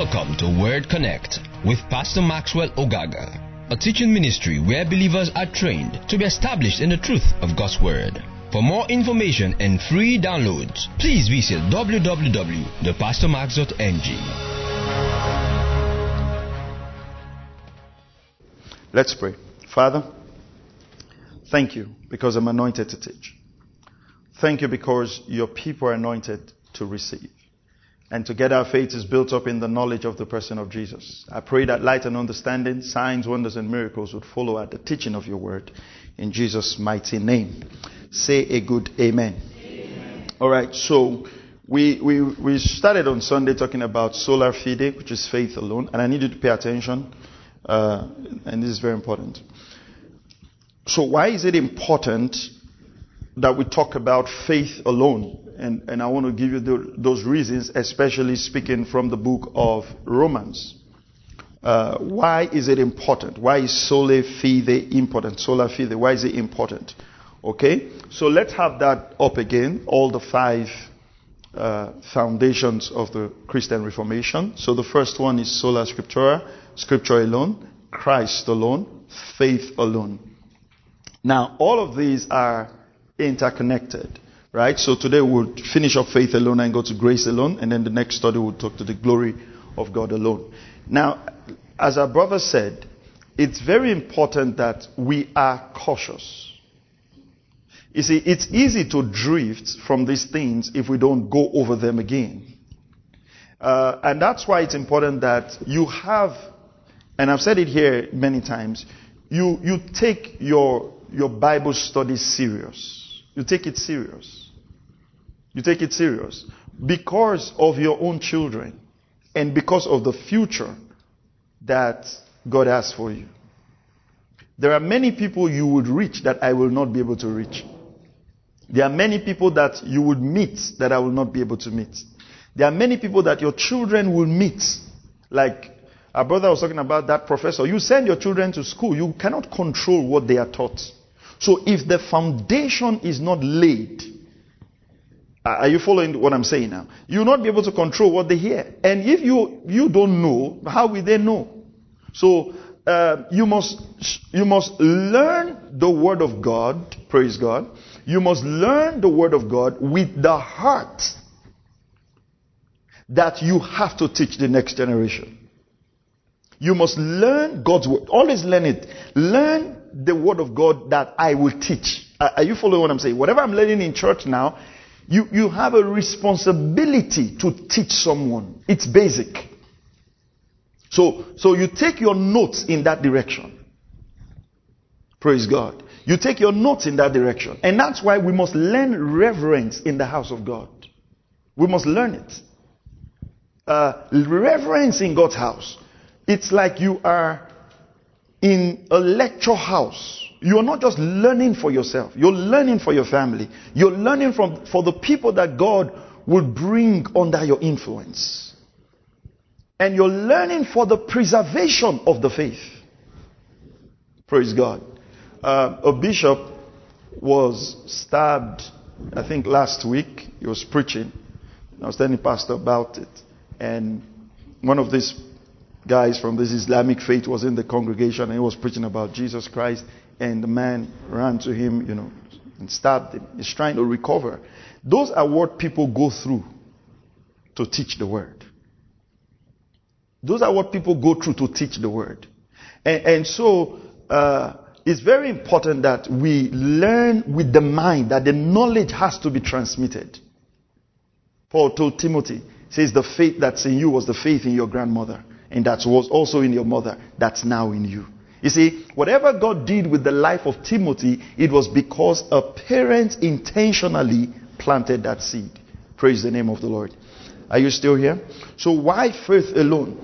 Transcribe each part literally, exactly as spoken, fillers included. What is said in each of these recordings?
Welcome to Word Connect with Pastor Maxwell Ogaga, a teaching ministry where believers are trained to be established in the truth of God's Word. For more information and free downloads, please visit w w w dot pastor max dot n g. Let's pray. Father, thank you because I'm anointed to teach. Thank you because your people are anointed to receive. And together our faith is built up in the knowledge of the person of Jesus. I pray that light and understanding, signs, wonders, and miracles would follow at the teaching of your word. In Jesus' mighty name. Say a good amen. Amen. All right, so we, we, we started on Sunday talking about sola fide, which is faith alone. And I need you to pay attention. Uh, and this is very important. So why is it important that we talk about faith alone? And, and I want to give you the, those reasons, especially speaking from the book of Romans. Uh, why is it important? Why is sola fide important? Sola fide, why is it important? Okay, so let's have that up again. All the five uh, foundations of the Christian Reformation. So the first one is sola scriptura, scripture alone, Christ alone, faith alone. Now, all of these are interconnected. Right? So today we'll finish up faith alone and go to grace alone. And then the next study will talk to the glory of God alone. Now, as our brother said, it's very important that we are cautious. You see, it's easy to drift from these things if we don't go over them again. Uh, and that's why it's important that you have, and I've said it here many times, you, you take your, your Bible study serious. You take it serious. You take it serious because of your own children and because of the future that God has for you. There are many people you would reach that I will not be able to reach. There are many people that you would meet that I will not be able to meet. There are many people that your children will meet. Like our brother was talking about that professor. You send your children to school. You cannot control what they are taught. So if the foundation is not laid, are you following what I'm saying now? You will not be able to control what they hear. And if you, you don't know, how will they know? So uh, you must you must learn the word of God, praise God. You must learn the word of God with the heart that you have to teach the next generation. You must learn God's word. Always learn it. Learn the word of God that I will teach. Are you following what I'm saying? Whatever I'm learning in church now, you, you have a responsibility to teach someone. It's basic. So, so you take your notes in that direction. Praise God. You take your notes in that direction. And that's why we must learn reverence in the house of God. We must learn it. Uh, reverence in God's house. It's like you are in a lecture house. You are not just learning for yourself. You're learning for your family. You're learning from for the people that God will bring under your influence. And you're learning for the preservation of the faith. Praise God. Uh, a bishop was stabbed, I think last week. He was preaching. I was telling the pastor about it. And one of these guys from this Islamic faith was in the congregation and he was preaching about Jesus Christ, and the man ran to him, you know, and stabbed him. He's trying to recover. Those are what people go through to teach the word. Those are what people go through to teach the word. And, and so uh, it's very important that we learn with the mind that the knowledge has to be transmitted. Paul told Timothy, says the faith that's in you was the faith in your grandmother. And that was also in your mother. That's now in you. You see, whatever God did with the life of Timothy, it was because a parent intentionally planted that seed. Praise the name of the Lord. Are you still here? So why faith alone?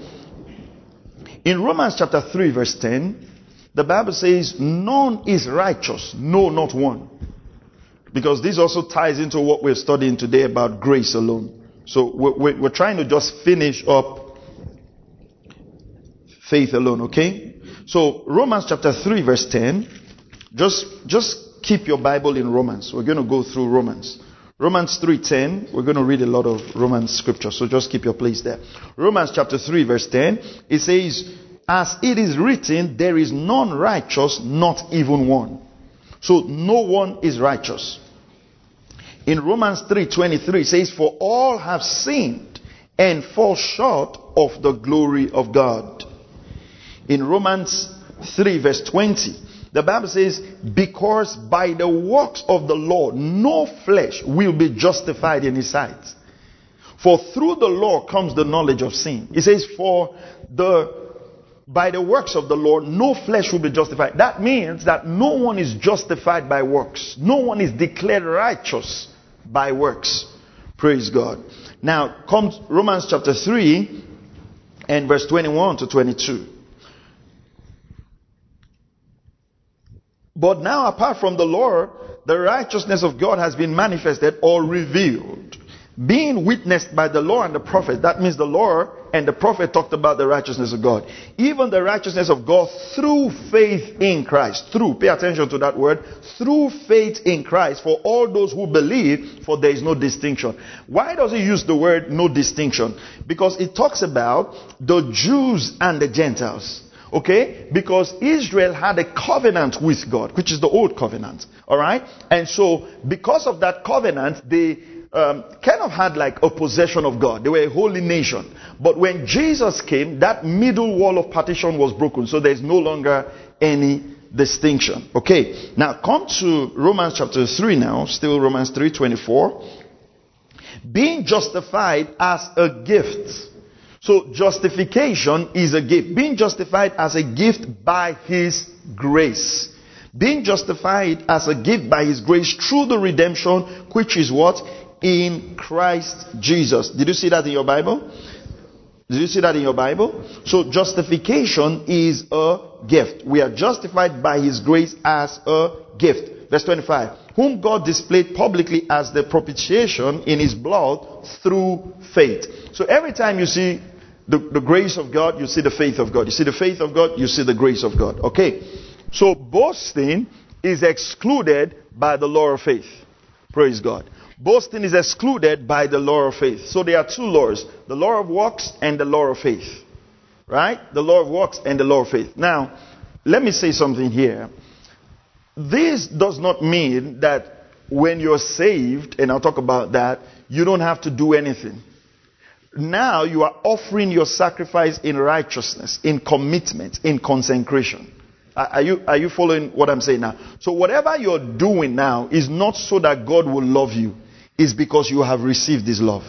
In Romans chapter three verse ten, the Bible says, none is righteous, no, not one. Because this also ties into what we're studying today about grace alone. So we're, we're trying to just finish up faith alone, okay? So Romans chapter three verse ten, just, just keep your Bible in Romans. We're going to go through Romans. Romans three ten. We're going to read a lot of Romans scripture, so just keep your place there. Romans chapter three verse ten. It says, as it is written, there is none righteous, not even one. So no one is righteous. In Romans three twenty-three, it says, for all have sinned and fall short of the glory of God. In Romans three verse twenty, the Bible says, because by the works of the law, no flesh will be justified in his sight. For through the law comes the knowledge of sin. It says, for the by the works of the law, no flesh will be justified. That means that no one is justified by works. No one is declared righteous by works. Praise God. Now, comes Romans chapter three and verse twenty-one to twenty-two. But now, apart from the law, the righteousness of God has been manifested or revealed, being witnessed by the law and the prophet. That means the law and the prophet talked about the righteousness of God. Even the righteousness of God through faith in Christ. Through, pay attention to that word. Through faith in Christ for all those who believe, for there is no distinction. Why does he use the word no distinction? Because it talks about the Jews and the Gentiles. Okay? Because Israel had a covenant with God, which is the old covenant. Alright? And so, because of that covenant, they um, kind of had like a possession of God. They were a holy nation. But when Jesus came, that middle wall of partition was broken. So there's no longer any distinction. Okay? Now, come to Romans chapter three now. Still Romans three twenty-four. Being justified as a gift. So justification is a gift. Being justified as a gift by his grace. Being justified as a gift by his grace through the redemption, which is what? In Christ Jesus. Did you see that in your Bible? Did you see that in your Bible? So justification is a gift. We are justified by his grace as a gift. Verse twenty-five. Whom God displayed publicly as the propitiation in his blood through faith. So every time you see the, the grace of God, you see the faith of God. You see the faith of God, you see the grace of God. Okay. So boasting is excluded by the law of faith. Praise God. Boasting is excluded by the law of faith. So there are two laws. The law of works and the law of faith. Right? The law of works and the law of faith. Now, let me say something here. This does not mean that when you're saved, and I'll talk about that, you don't have to do anything. Now you are offering your sacrifice in righteousness, in commitment, in consecration. Are you, are you following what I'm saying now? So whatever you're doing now is not so that God will love you. It's because you have received his love.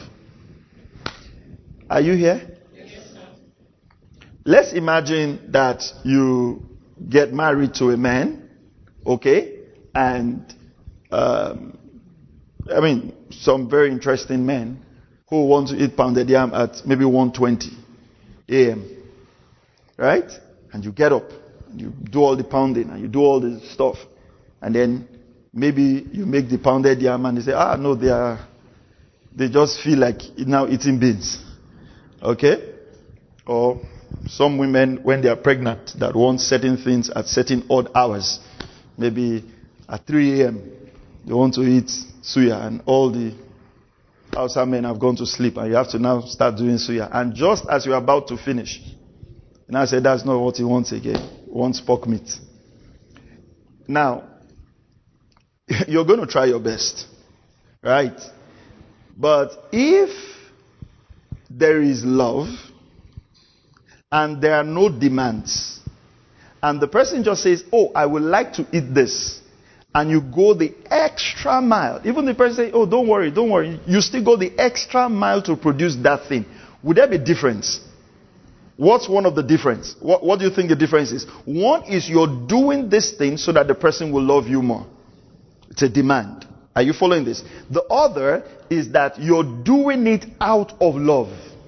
Are you here? Yes, sir. Let's imagine that you get married to a man, okay? And, um, I mean, some very interesting men who want to eat pounded yam at maybe one twenty a.m. Right? And you get up. You do all the pounding and you do all the stuff. And then maybe you make the pounded yam and they say, ah, no, they are, they just feel like now eating beans. Okay? Or some women, when they are pregnant, that want certain things at certain odd hours. Maybe at three a.m. they want to eat suya and all the Hausa men have gone to sleep and you have to now start doing suya. And just as you're about to finish, and I said, that's not what he wants again. He wants pork meat. Now, you're going to try your best. Right? But if there is love and there are no demands, and the person just says, oh, I would like to eat this, and you go the extra mile, even the person says, oh, don't worry, don't worry, you still go the extra mile to produce that thing, would there be difference? What's one of the difference? What, what do you think the difference is? One is you're doing this thing so that the person will love you more. It's a demand. Are you following this? The other is that you're doing it out of love.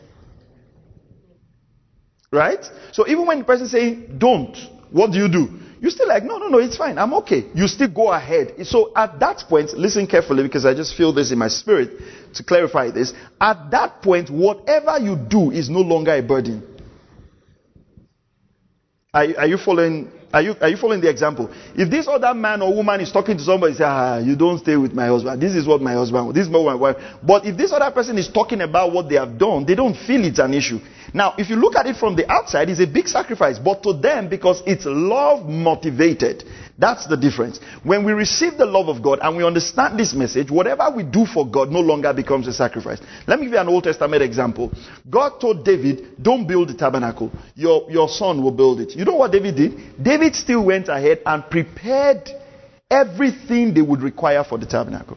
Right? So even when the person says, don't, what do you do? You're still like, no, no, no, it's fine. I'm okay. You still go ahead. So at that point, listen carefully because I just feel this in my spirit to clarify this. At that point, whatever you do is no longer a burden. Are, are you following? Are you are you following the example? If this other man or woman is talking to somebody, say, ah, you don't stay with my husband. This is what my husband. This is what my wife. But if this other person is talking about what they have done, they don't feel it's an issue. Now, if you look at it from the outside, it's a big sacrifice. But to them, because it's love motivated, that's the difference. When we receive the love of God and we understand this message, whatever we do for God no longer becomes a sacrifice. Let me give you an Old Testament example. God told David, don't build the tabernacle. Your, your son will build it. You know what David did? David still went ahead and prepared everything they would require for the tabernacle.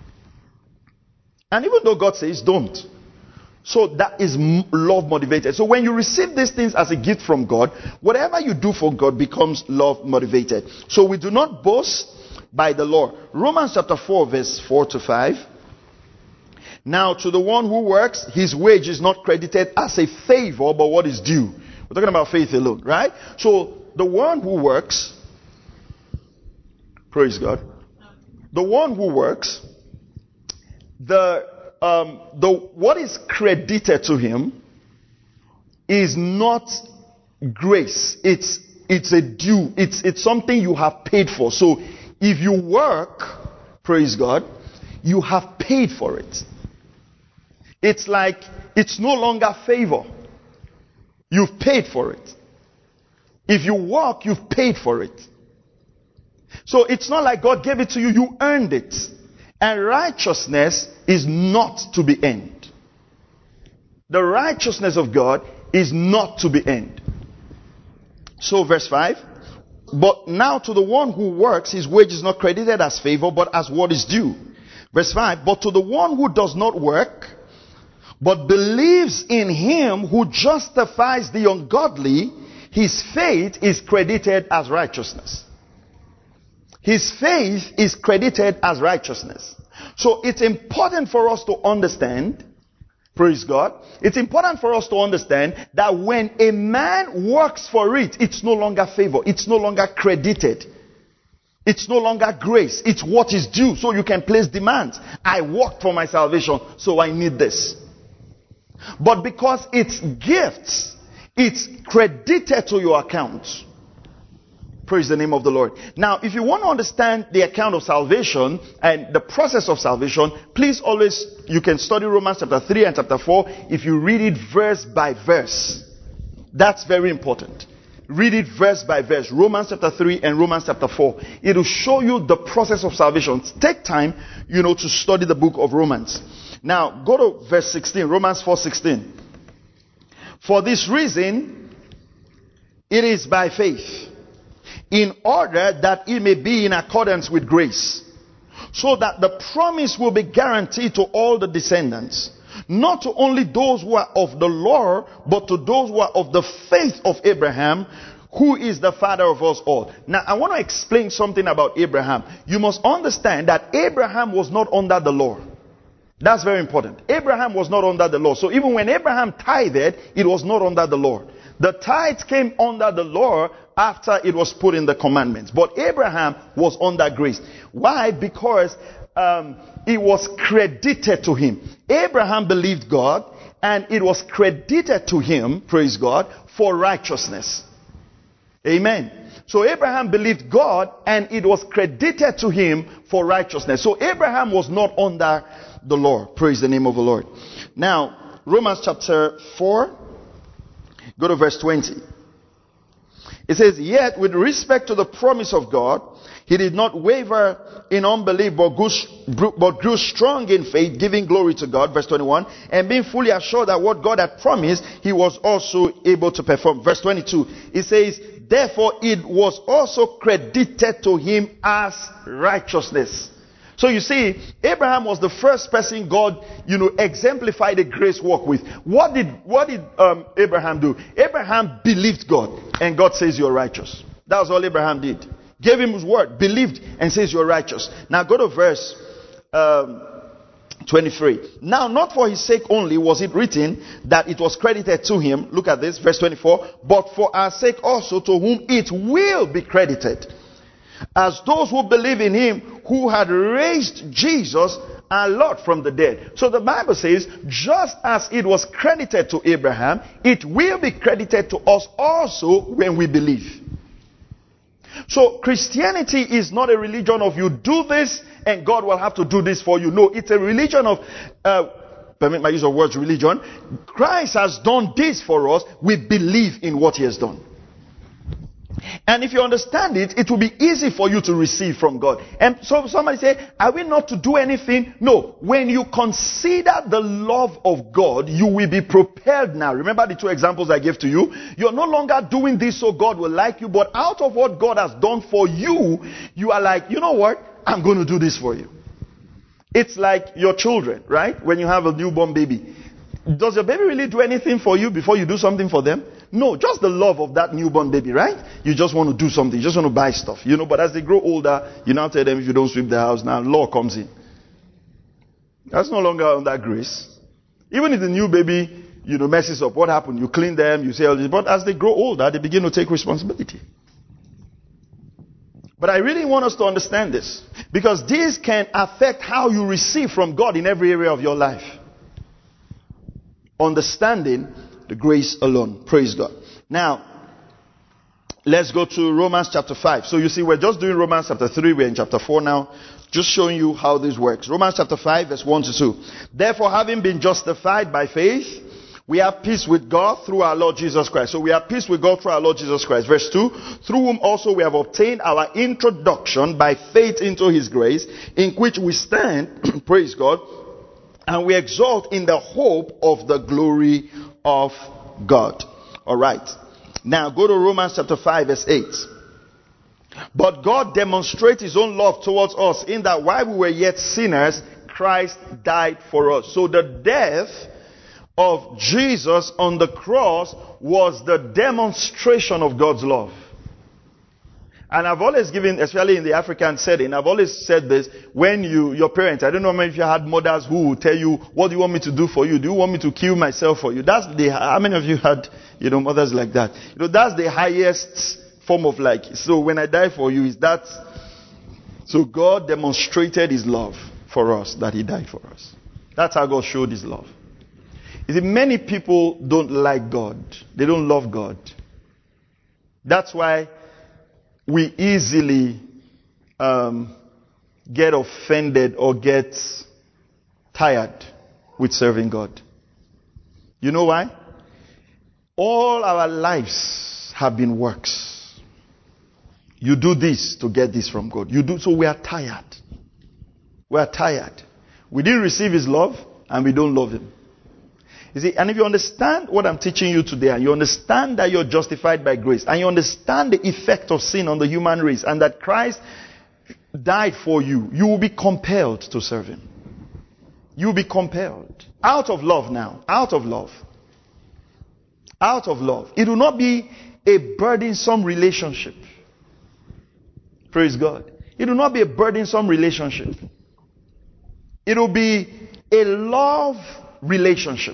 And even though God says don't. So that is love motivated. So when you receive these things as a gift from God, whatever you do for God becomes love motivated. So we do not boast by the law. Romans chapter four verse four to five. Now to the one who works, his wage is not credited as a favor, but what is due. We're talking about faith alone, right? So the one who works, praise God, the one who works, the Um, the what is credited to him is not grace. It's it's a due. It's it's something you have paid for. So if you work, praise God, you have paid for it. It's like it's no longer favor. You've paid for it. If you work, you've paid for it. So it's not like God gave it to you, you earned it. And righteousness is not to be earned. The righteousness of God is not to be earned. So verse five. But now to the one who works, his wage is not credited as favor, but as what is due. Verse five. But to the one who does not work, but believes in him who justifies the ungodly, his faith is credited as righteousness. His faith is credited as righteousness. So it's important for us to understand, praise God, it's important for us to understand that when a man works for it, it's no longer favor, it's no longer credited. It's no longer grace, it's what is due. So you can place demands. I worked for my salvation, so I need this. But because it's gifts, it's credited to your account. Praise the name of the Lord. Now, if you want to understand the account of salvation and the process of salvation, please always, you can study Romans chapter three and chapter four if you read it verse by verse. That's very important. Read it verse by verse. Romans chapter three and Romans chapter four. It will show you the process of salvation. Take time, you know, to study the book of Romans. Now, go to verse sixteen, Romans four sixteen. For this reason, it is by faith, in order that it may be in accordance with grace, so that the promise will be guaranteed to all the descendants, not to only those who are of the law, but to those who are of the faith of Abraham, who is the father of us all. Now, I want to explain something about Abraham. You must understand that Abraham was not under the law. That's very important. Abraham was not under the law. So even when Abraham tithed, it was not under the law. The tithe came under the law after it was put in the commandments. But Abraham was under grace. Why? Because um, it was credited to him. Abraham believed God, and it was credited to him, praise God, for righteousness. Amen. So Abraham believed God, and it was credited to him for righteousness. So Abraham was not under the law. Praise the name of the Lord. Now, Romans chapter four, go to verse twenty. It says, yet with respect to the promise of God, he did not waver in unbelief, but grew, but grew strong in faith, giving glory to God. Verse twenty-one. And being fully assured that what God had promised, he was also able to perform. Verse twenty-two. It says, therefore it was also credited to him as righteousness. So you see, Abraham was the first person God, you know, exemplified a grace work with. What did, what did um, Abraham do? Abraham believed God, and God says you're righteous. That was all Abraham did. Gave him his word, believed, and says you're righteous. Now go to verse um, twenty-three. Now not for his sake only was it written that it was credited to him. Look at this, verse twenty-four. But for our sake also, to whom it will be credited, as those who believe in him, who had raised Jesus and Lot from the dead. So the Bible says, just as it was credited to Abraham, it will be credited to us also when we believe. So Christianity is not a religion of you do this and God will have to do this for you. No, it's a religion of, uh, permit my use of words, religion. Christ has done this for us. We believe in what he has done. And if you understand it, it will be easy for you to receive from God. And so somebody say, are we not to do anything? No. When you consider the love of God, you will be propelled now. Remember the two examples I gave to you? You're no longer doing this so God will like you, but out of what God has done for you, you are like, you know what? I'm going to do this for you. It's like your children, right? When you have a newborn baby. Does your baby really do anything for you before you do something for them? No, just the love of that newborn baby, right? You just want to do something. You just want to buy stuff, you know. But as they grow older, you now tell them if you don't sweep the house, now law comes in. That's no longer under grace. Even if the new baby, you know, messes up, what happened? You clean them, you say all this. But as they grow older, they begin to take responsibility. But I really want us to understand this, because this can affect how you receive from God in every area of your life. Understanding the grace alone. Praise God. Now, let's go to Romans chapter five. So you see, we're just doing Romans chapter three. We're in chapter four now. Just showing you how this works. Romans chapter five, verse one to two. Therefore, having been justified by faith, we have peace with God through our Lord Jesus Christ. So we have peace with God through our Lord Jesus Christ. Verse two. Through whom also we have obtained our introduction by faith into his grace, in which we stand, praise God, and we exalt in the hope of the glory of God. All right. Now go to Romans chapter five, verse eight. But God demonstrates his own love towards us in that while we were yet sinners, Christ died for us. So the death of Jesus on the cross was the demonstration of God's love. And I've always given, especially in the African setting, I've always said this, when you, your parents, I don't know if you had mothers who would tell you, what do you want me to do for you? Do you want me to kill myself for you? That's the, how many of you had, you know, mothers like that? You know, that's the highest form of like, so when I die for you, is that, so God demonstrated his love for us, that he died for us. That's how God showed his love. You see, many people don't like God. They don't love God. That's why we easily um, get offended or get tired with serving God. You know why? All our lives have been works. You do this to get this from God. You do so. We are tired. We are tired. We didn't receive his love and we don't love him. You see, and if you understand what I'm teaching you today, and you understand that you're justified by grace, and you understand the effect of sin on the human race, and that Christ died for you, you will be compelled to serve him. You will be compelled. Out of love now. Out of love. Out of love. It will not be a burdensome relationship. Praise God. It will not be a burdensome relationship. It will be a love relationship.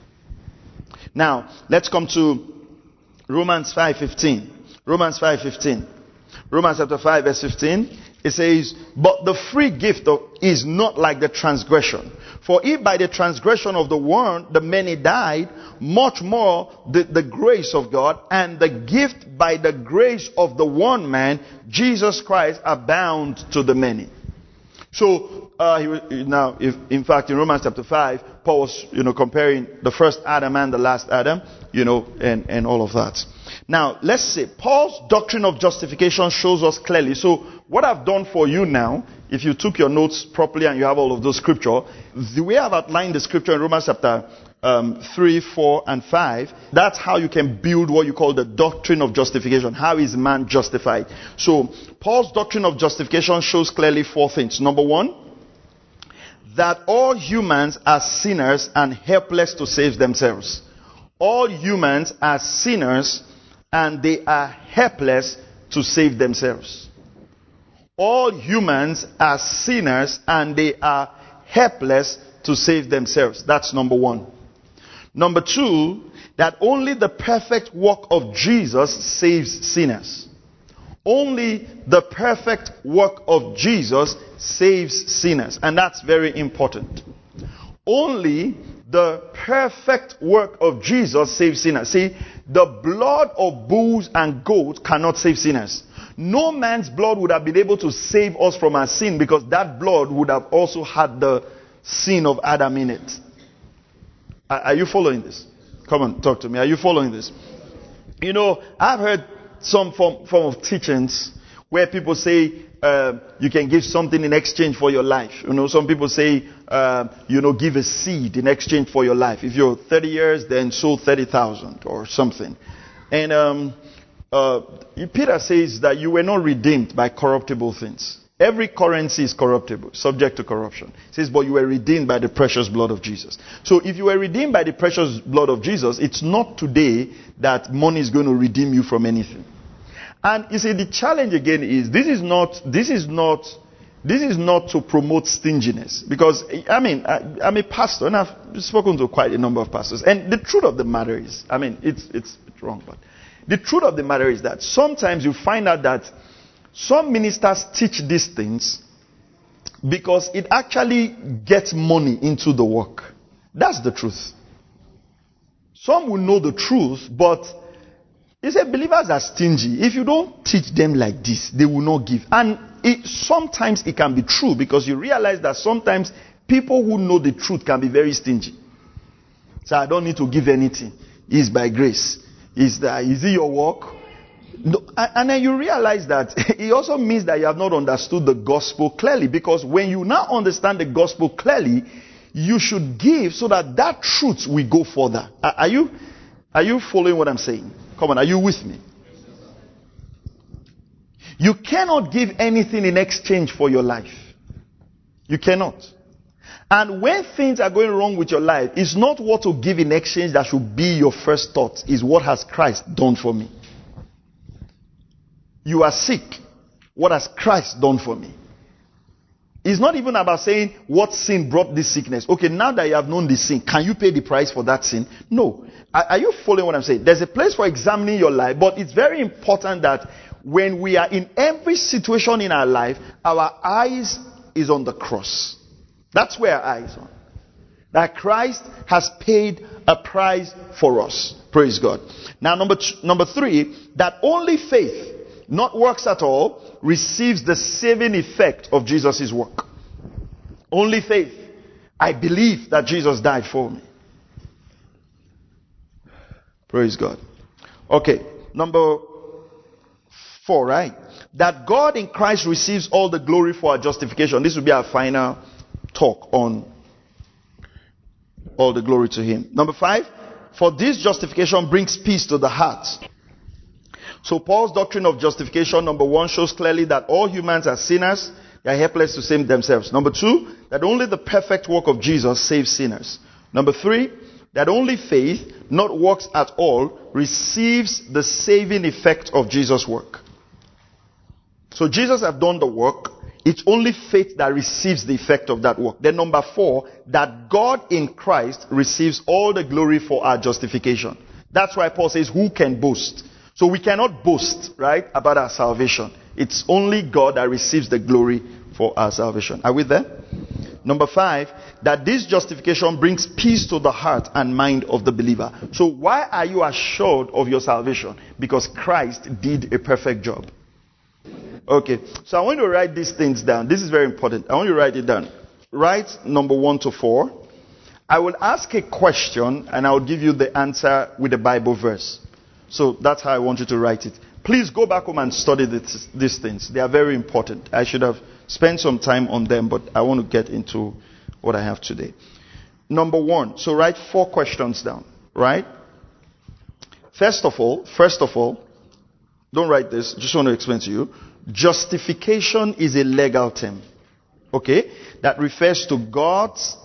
Now, let's come to Romans five fifteen. Romans five fifteen. Romans chapter five verse fifteen. It says, but the free gift of, is not like the transgression. For if by the transgression of the one the many died, much more the, the grace of God and the gift by the grace of the one man, Jesus Christ, abound to the many. So, uh, he, now, if, in fact, in Romans chapter five, Paul was, you know, comparing the first Adam and the last Adam, you know, and, and all of that. Now, let's see. Paul's doctrine of justification shows us clearly. So, what I've done for you now, if you took your notes properly and you have all of those scripture, the way I've outlined the scripture in Romans chapter um, three, four, and five, that's how you can build what you call the doctrine of justification. How is man justified? So, Paul's doctrine of justification shows clearly four things. Number one, that all humans are sinners and helpless to save themselves. All humans are sinners and they are helpless to save themselves. All humans are sinners and they are helpless to save themselves. That's number one. Number two, that only the perfect work of Jesus saves sinners. Only the perfect work of Jesus saves sinners. And that's very important. Only the perfect work of Jesus saves sinners. See, the blood of bulls and goats cannot save sinners. No man's blood would have been able to save us from our sin, because that blood would have also had the sin of Adam in it. Are, are you following this? Come on, talk to me. Are you following this? You know, I've heard some form, form of teachings where people say uh, you can give something in exchange for your life. You know, some people say, uh, you know, give a seed in exchange for your life. If you're thirty years, then sow thirty thousand or something. And um, uh, Peter says that you were not redeemed by corruptible things. Every currency is corruptible, subject to corruption. He says, but you were redeemed by the precious blood of Jesus. So if you were redeemed by the precious blood of Jesus, it's not today that money is going to redeem you from anything. And you see, the challenge again is, this is not, this is not, this is not to promote stinginess. Because, I mean, I, I'm a pastor, and I've spoken to quite a number of pastors. And the truth of the matter is, I mean, it's, it's, it's wrong, but the truth of the matter is that sometimes you find out that some ministers teach these things because it actually gets money into the work. That's the truth. Some will know the truth, but you say believers are stingy. If you don't teach them like this, they will not give. And it, sometimes it can be true, because you realize that sometimes people who know the truth can be very stingy. So I don't need to give anything. It's by grace. Is that, is it your work? No, and then you realize that it also means that you have not understood the gospel clearly. Because when you now understand the gospel clearly, you should give so that that truth will go further. Are, are you, are you following what I'm saying? Come on, are you with me? You cannot give anything in exchange for your life. You cannot. And when things are going wrong with your life, it's not what to give in exchange that should be your first thought. It's what has Christ done for me. You are sick. What has Christ done for me? It's not even about saying what sin brought this sickness. Okay, now that you have known the sin, can you pay the price for that sin? No. Are, are you following what I'm saying? There's a place for examining your life, but it's very important that when we are in every situation in our life, our eyes is on the cross. That's where our eyes are. That Christ has paid a price for us. Praise God. Now, number two, number three, that only faith, not works at all, receives the saving effect of Jesus' work. Only faith. I believe that Jesus died for me. Praise God. Okay, number four, right? That God in Christ receives all the glory for our justification. This will be our final talk on all the glory to Him. Number five, for this justification brings peace to the heart. So Paul's doctrine of justification, number one, shows clearly that all humans are sinners. They are helpless to save themselves. Number two, that only the perfect work of Jesus saves sinners. Number three, that only faith, not works at all, receives the saving effect of Jesus' work. So Jesus has done the work. It's only faith that receives the effect of that work. Then number four, that God in Christ receives all the glory for our justification. That's why Paul says, who can boast? So we cannot boast, right, about our salvation. It's only God that receives the glory for our salvation. Are we there? Number five, that this justification brings peace to the heart and mind of the believer. So why are you assured of your salvation? Because Christ did a perfect job. Okay, so I want you to write these things down. This is very important. I want you to write it down. Write number one to four. I will ask a question and I will give you the answer with a Bible verse. So that's how I want you to write it. Please go back home and study this, these things. They are very important. I should have spent some time on them, but I want to get into what I have today. Number one. So write four questions down. Right? First of all, first of all, don't write this. Just want to explain to you. Justification is a legal term. Okay? That refers to God's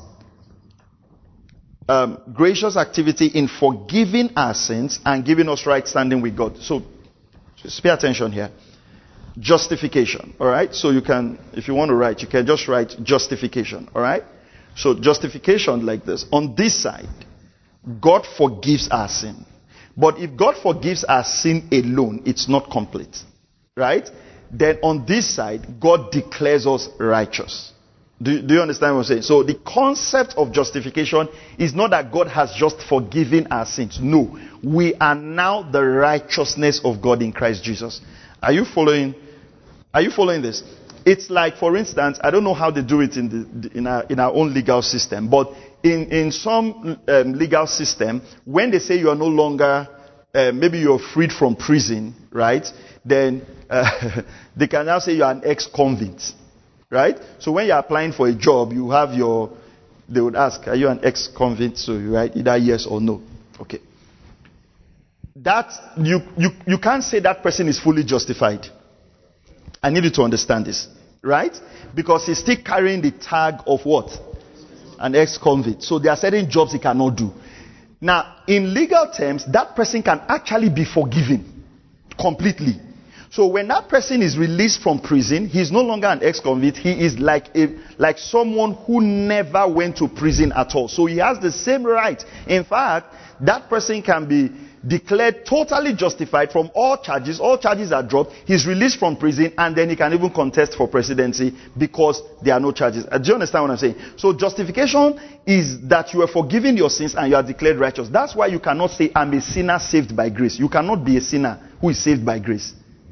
Um, gracious activity in forgiving our sins and giving us right standing with God. So, just pay attention here. Justification. Alright? So you can, if you want to write, you can just write justification. Alright? So justification like this. On this side, God forgives our sin. But if God forgives our sin alone, it's not complete. right? Then on this side, God declares us righteous. Do, do you understand what I'm saying? So the concept of justification is not that God has just forgiven our sins. No. We are now the righteousness of God in Christ Jesus. Are you following? Are you following this? It's like, for instance, I don't know how they do it in the in our in our own legal system, but in in some um, legal system, when they say you are no longer, uh, maybe you're freed from prison, right? Then uh, they can now say you are an ex-convict, right? So when you're applying for a job, you have your, they would ask, are you an ex-convict? So you write either yes or no. Okay. That you you you can't say that person is fully justified. I need you to understand this, right? Because he's still carrying the tag of what? An ex-convict. So there are certain jobs he cannot do. Now, in legal terms, that person can actually be forgiven completely. So when that person is released from prison, he's no longer an ex-convict. He is like a like someone who never went to prison at all. So he has the same right. In fact, that person can be declared totally justified from all charges. All charges are dropped. He's released from prison, and then he can even contest for presidency because there are no charges. Do you understand what I'm saying? So justification is that you are forgiven your sins and you are declared righteous. That's why you cannot say, I'm a sinner saved by grace. You cannot be a sinner who is saved by grace.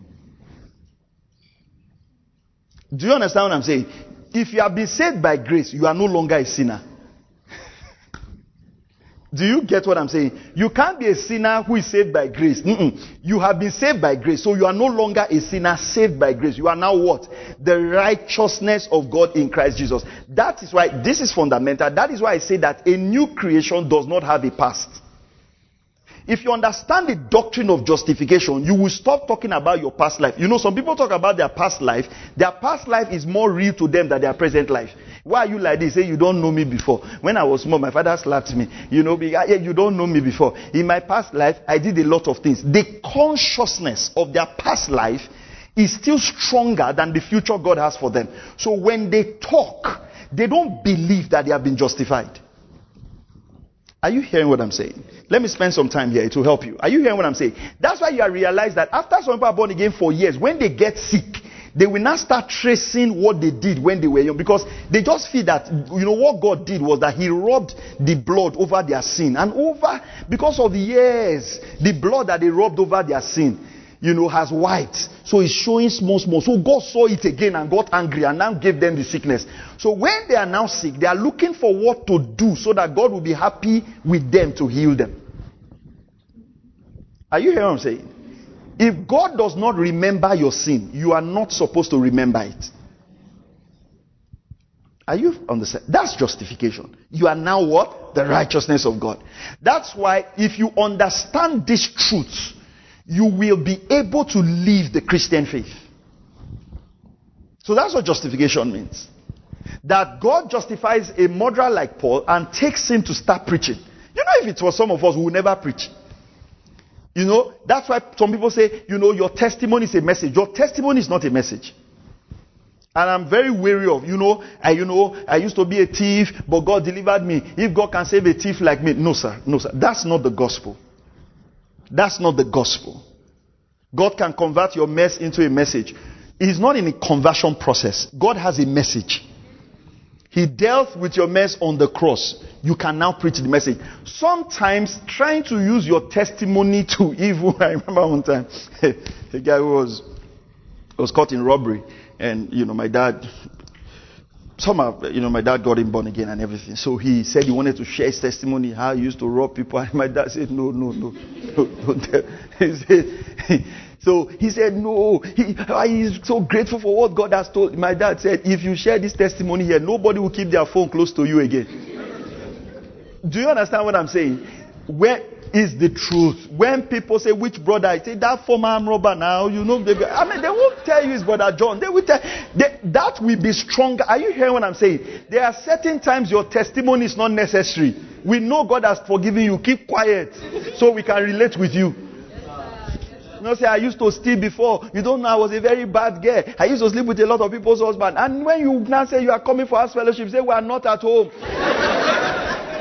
Do you understand what I'm saying? If you have been saved by grace, you are no longer a sinner. Do you get what I'm saying? You can't be a sinner who is saved by grace. Mm-mm. You have been saved by grace, so you are no longer a sinner saved by grace. You are now what? The righteousness of God in Christ Jesus. That is why, this is fundamental. That is why I say that a new creation does not have a past. If you understand the doctrine of justification, you will stop talking about your past life. You know, some people talk about their past life. Their past life is more real to them than their present life. Why are you like this? Say, you don't know me before. When I was small, my father slapped me. You know, yeah, you don't know me before. In my past life, I did a lot of things. The consciousness of their past life is still stronger than the future God has for them. So when they talk, they don't believe that they have been justified. Are you hearing what I'm saying? Let me spend some time here. It will help you. Are you hearing what I'm saying? That's why you realize that after some people are born again for years, when they get sick, they will now start tracing what they did when they were young, because they just feel that, you know, what God did was that he rubbed the blood over their sin. And over, because of the years, the blood that they rubbed over their sin, you know, has wiped. So it's showing small, small. So God saw it again and got angry and now gave them the sickness. So when they are now sick, they are looking for what to do so that God will be happy with them to heal them. Are you hearing what I'm saying? If God does not remember your sin, you are not supposed to remember it. Are you understand? That's justification. You are now what? The righteousness of God. That's why if you understand these truths, you will be able to live the Christian faith. So that's what justification means. That God justifies a murderer like Paul and takes him to start preaching. You know, if it was some of us, we would never preach. You know, that's why some people say, you know, your testimony is a message. Your testimony is not a message. And I'm very wary of, you know, I, you know, I used to be a thief, but God delivered me. If God can save a thief like me. No, sir. No, sir. That's not the gospel. That's not the gospel. God can convert your mess into a message. He's not in a conversion process. God has a message. He dealt with your mess on the cross. You can now preach the message. Sometimes trying to use your testimony to evil. I remember one time, a guy who was, was caught in robbery. And, you know, my dad, somehow, you know, my dad got him born again and everything. So he said he wanted to share his testimony, how he used to rob people. And my dad said, no, no, no. no, no. He said, so he said, no, he, he's so grateful for what God has told. My dad said, if you share this testimony here, nobody will keep their phone close to you again. Do you understand what I'm saying? Where is the truth? When people say, which brother? I say, that former arm robber now, you know, they, I mean, they won't tell you it's brother John. They will tell, they, that will be stronger. Are you hearing what I'm saying? There are certain times your testimony is not necessary. We know God has forgiven you. Keep quiet so we can relate with you. You know, say, I used to steal before. You don't know, I was a very bad girl. I used to sleep with a lot of people's husbands. And when you now say you are coming for house fellowship, say, we are not at home.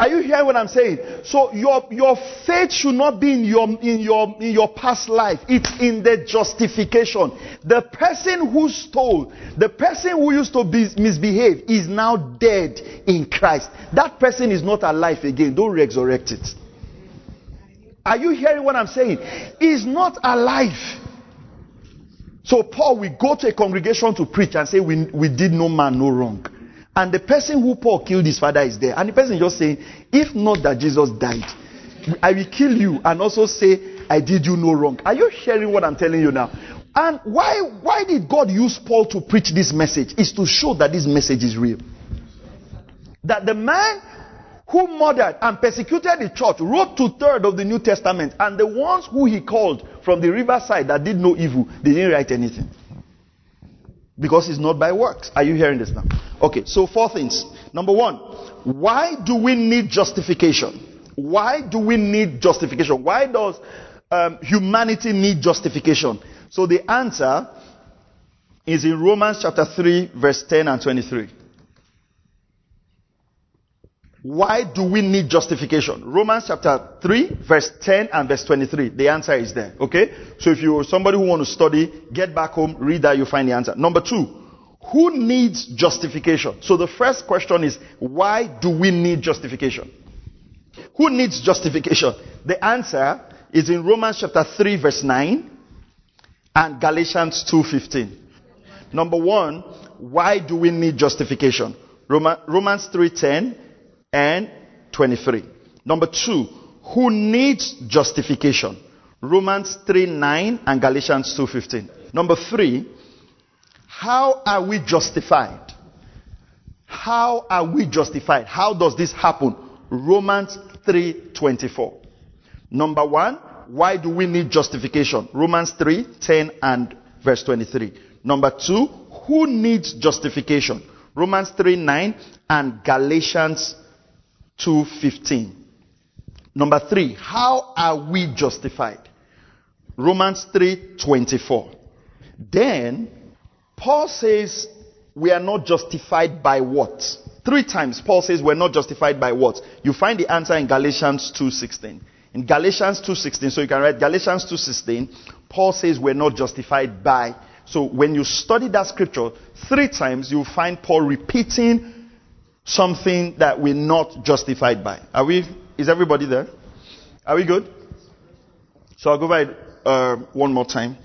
Are you hearing what I'm saying? So your your faith should not be in your in your in your past life. It's in the justification. The person who stole, the person who used to be, misbehave, is now dead in Christ. That person is not alive again. Don't resurrect it. Are you hearing what I'm saying? He's not alive. So Paul will go to a congregation to preach and say, we, we did no man no wrong. And the person who Paul killed his father is there. And the person is just saying, if not that Jesus died, I will kill you and also say, I did you no wrong. Are you hearing what I'm telling you now? And why, why did God use Paul to preach this message? Is to show that this message is real. That the man who murdered and persecuted the church wrote two-thirds of the New Testament. And the ones who he called from the riverside that did no evil, they didn't write anything. Because it's not by works. Are you hearing this now? Okay, so four things. Number one, why do we need justification? Why do we need justification? Why does um, humanity need justification? So the answer is in Romans chapter three, verse ten and twenty-three. Why do we need justification? Romans chapter three, verse ten and verse twenty-three. The answer is there. Okay? So if you're somebody who wants to study, get back home, read that, you'll find the answer. Number two, who needs justification? So the first question is, why do we need justification? Who needs justification? The answer is in Romans chapter three, verse nine and Galatians two fifteen. Number one, why do we need justification? Roman, Romans three ten and twenty-three. Number two, who needs justification? Romans three nine and Galatians two fifteen. Number three, how are we justified? How are we justified? How does this happen? Romans three twenty-four. Number one, why do we need justification? Romans three ten and verse twenty-three. Number two, who needs justification? Romans three nine and Galatians two fifteen. Number three, how are we justified? Romans three twenty-four. Then Paul says we are not justified by what? Three times Paul says we're not justified by what? You find the answer in Galatians two sixteen. In Galatians two sixteen, so you can write Galatians two sixteen, Paul says we're not justified by. So when you study that scripture, three times you'll find Paul repeating something that we're not justified by. Are we, is everybody there? Are we good? So I'll go by it uh, one more time.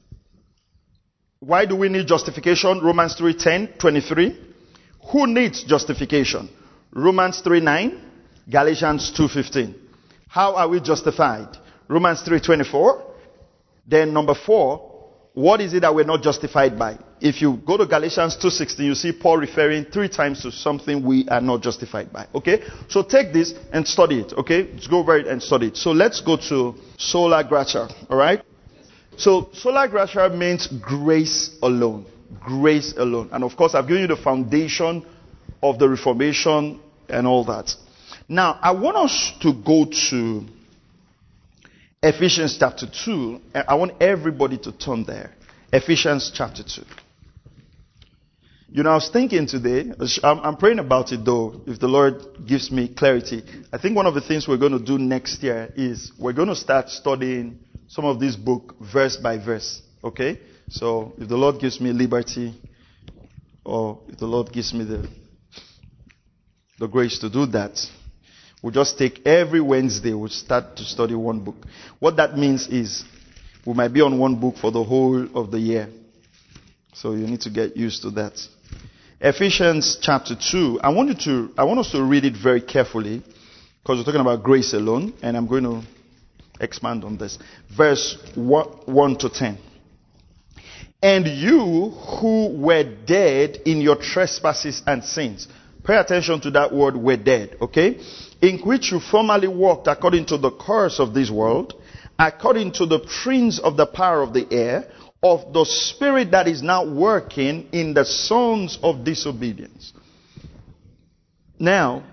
Why do we need justification? Romans three ten, twenty-three. Who needs justification? Romans three nine, Galatians two fifteen. How are we justified? Romans three twenty-four. Then number four, what is it that we're not justified by? If you go to Galatians two sixteen, you see Paul referring three times to something we are not justified by. Okay? So take this and study it. Okay? Let's go over it and study it. So let's go to sola gratia. Alright? So sola gratia means grace alone. Grace alone. And of course, I've given you the foundation of the Reformation and all that. Now, I want us to go to Ephesians chapter two. I want everybody to turn there. Ephesians chapter two. You know, I was thinking today, I'm, I'm praying about it though, if the Lord gives me clarity. I think one of the things we're going to do next year is we're going to start studying some of this book verse by verse. Okay? So, if the Lord gives me liberty, or if the Lord gives me the, the grace to do that, we'll just take every Wednesday, we'll start to study one book. What that means is we might be on one book for the whole of the year. So you need to get used to that. Ephesians chapter two. I want you to, I want us to read it very carefully because we're talking about grace alone, and I'm going to expand on this. Verse one to ten. And you who were dead in your trespasses and sins. Pay attention to that word, were dead, okay? In which you formerly walked according to the course of this world, according to the prince of the power of the air, of the spirit that is now working in the sons of disobedience. Now,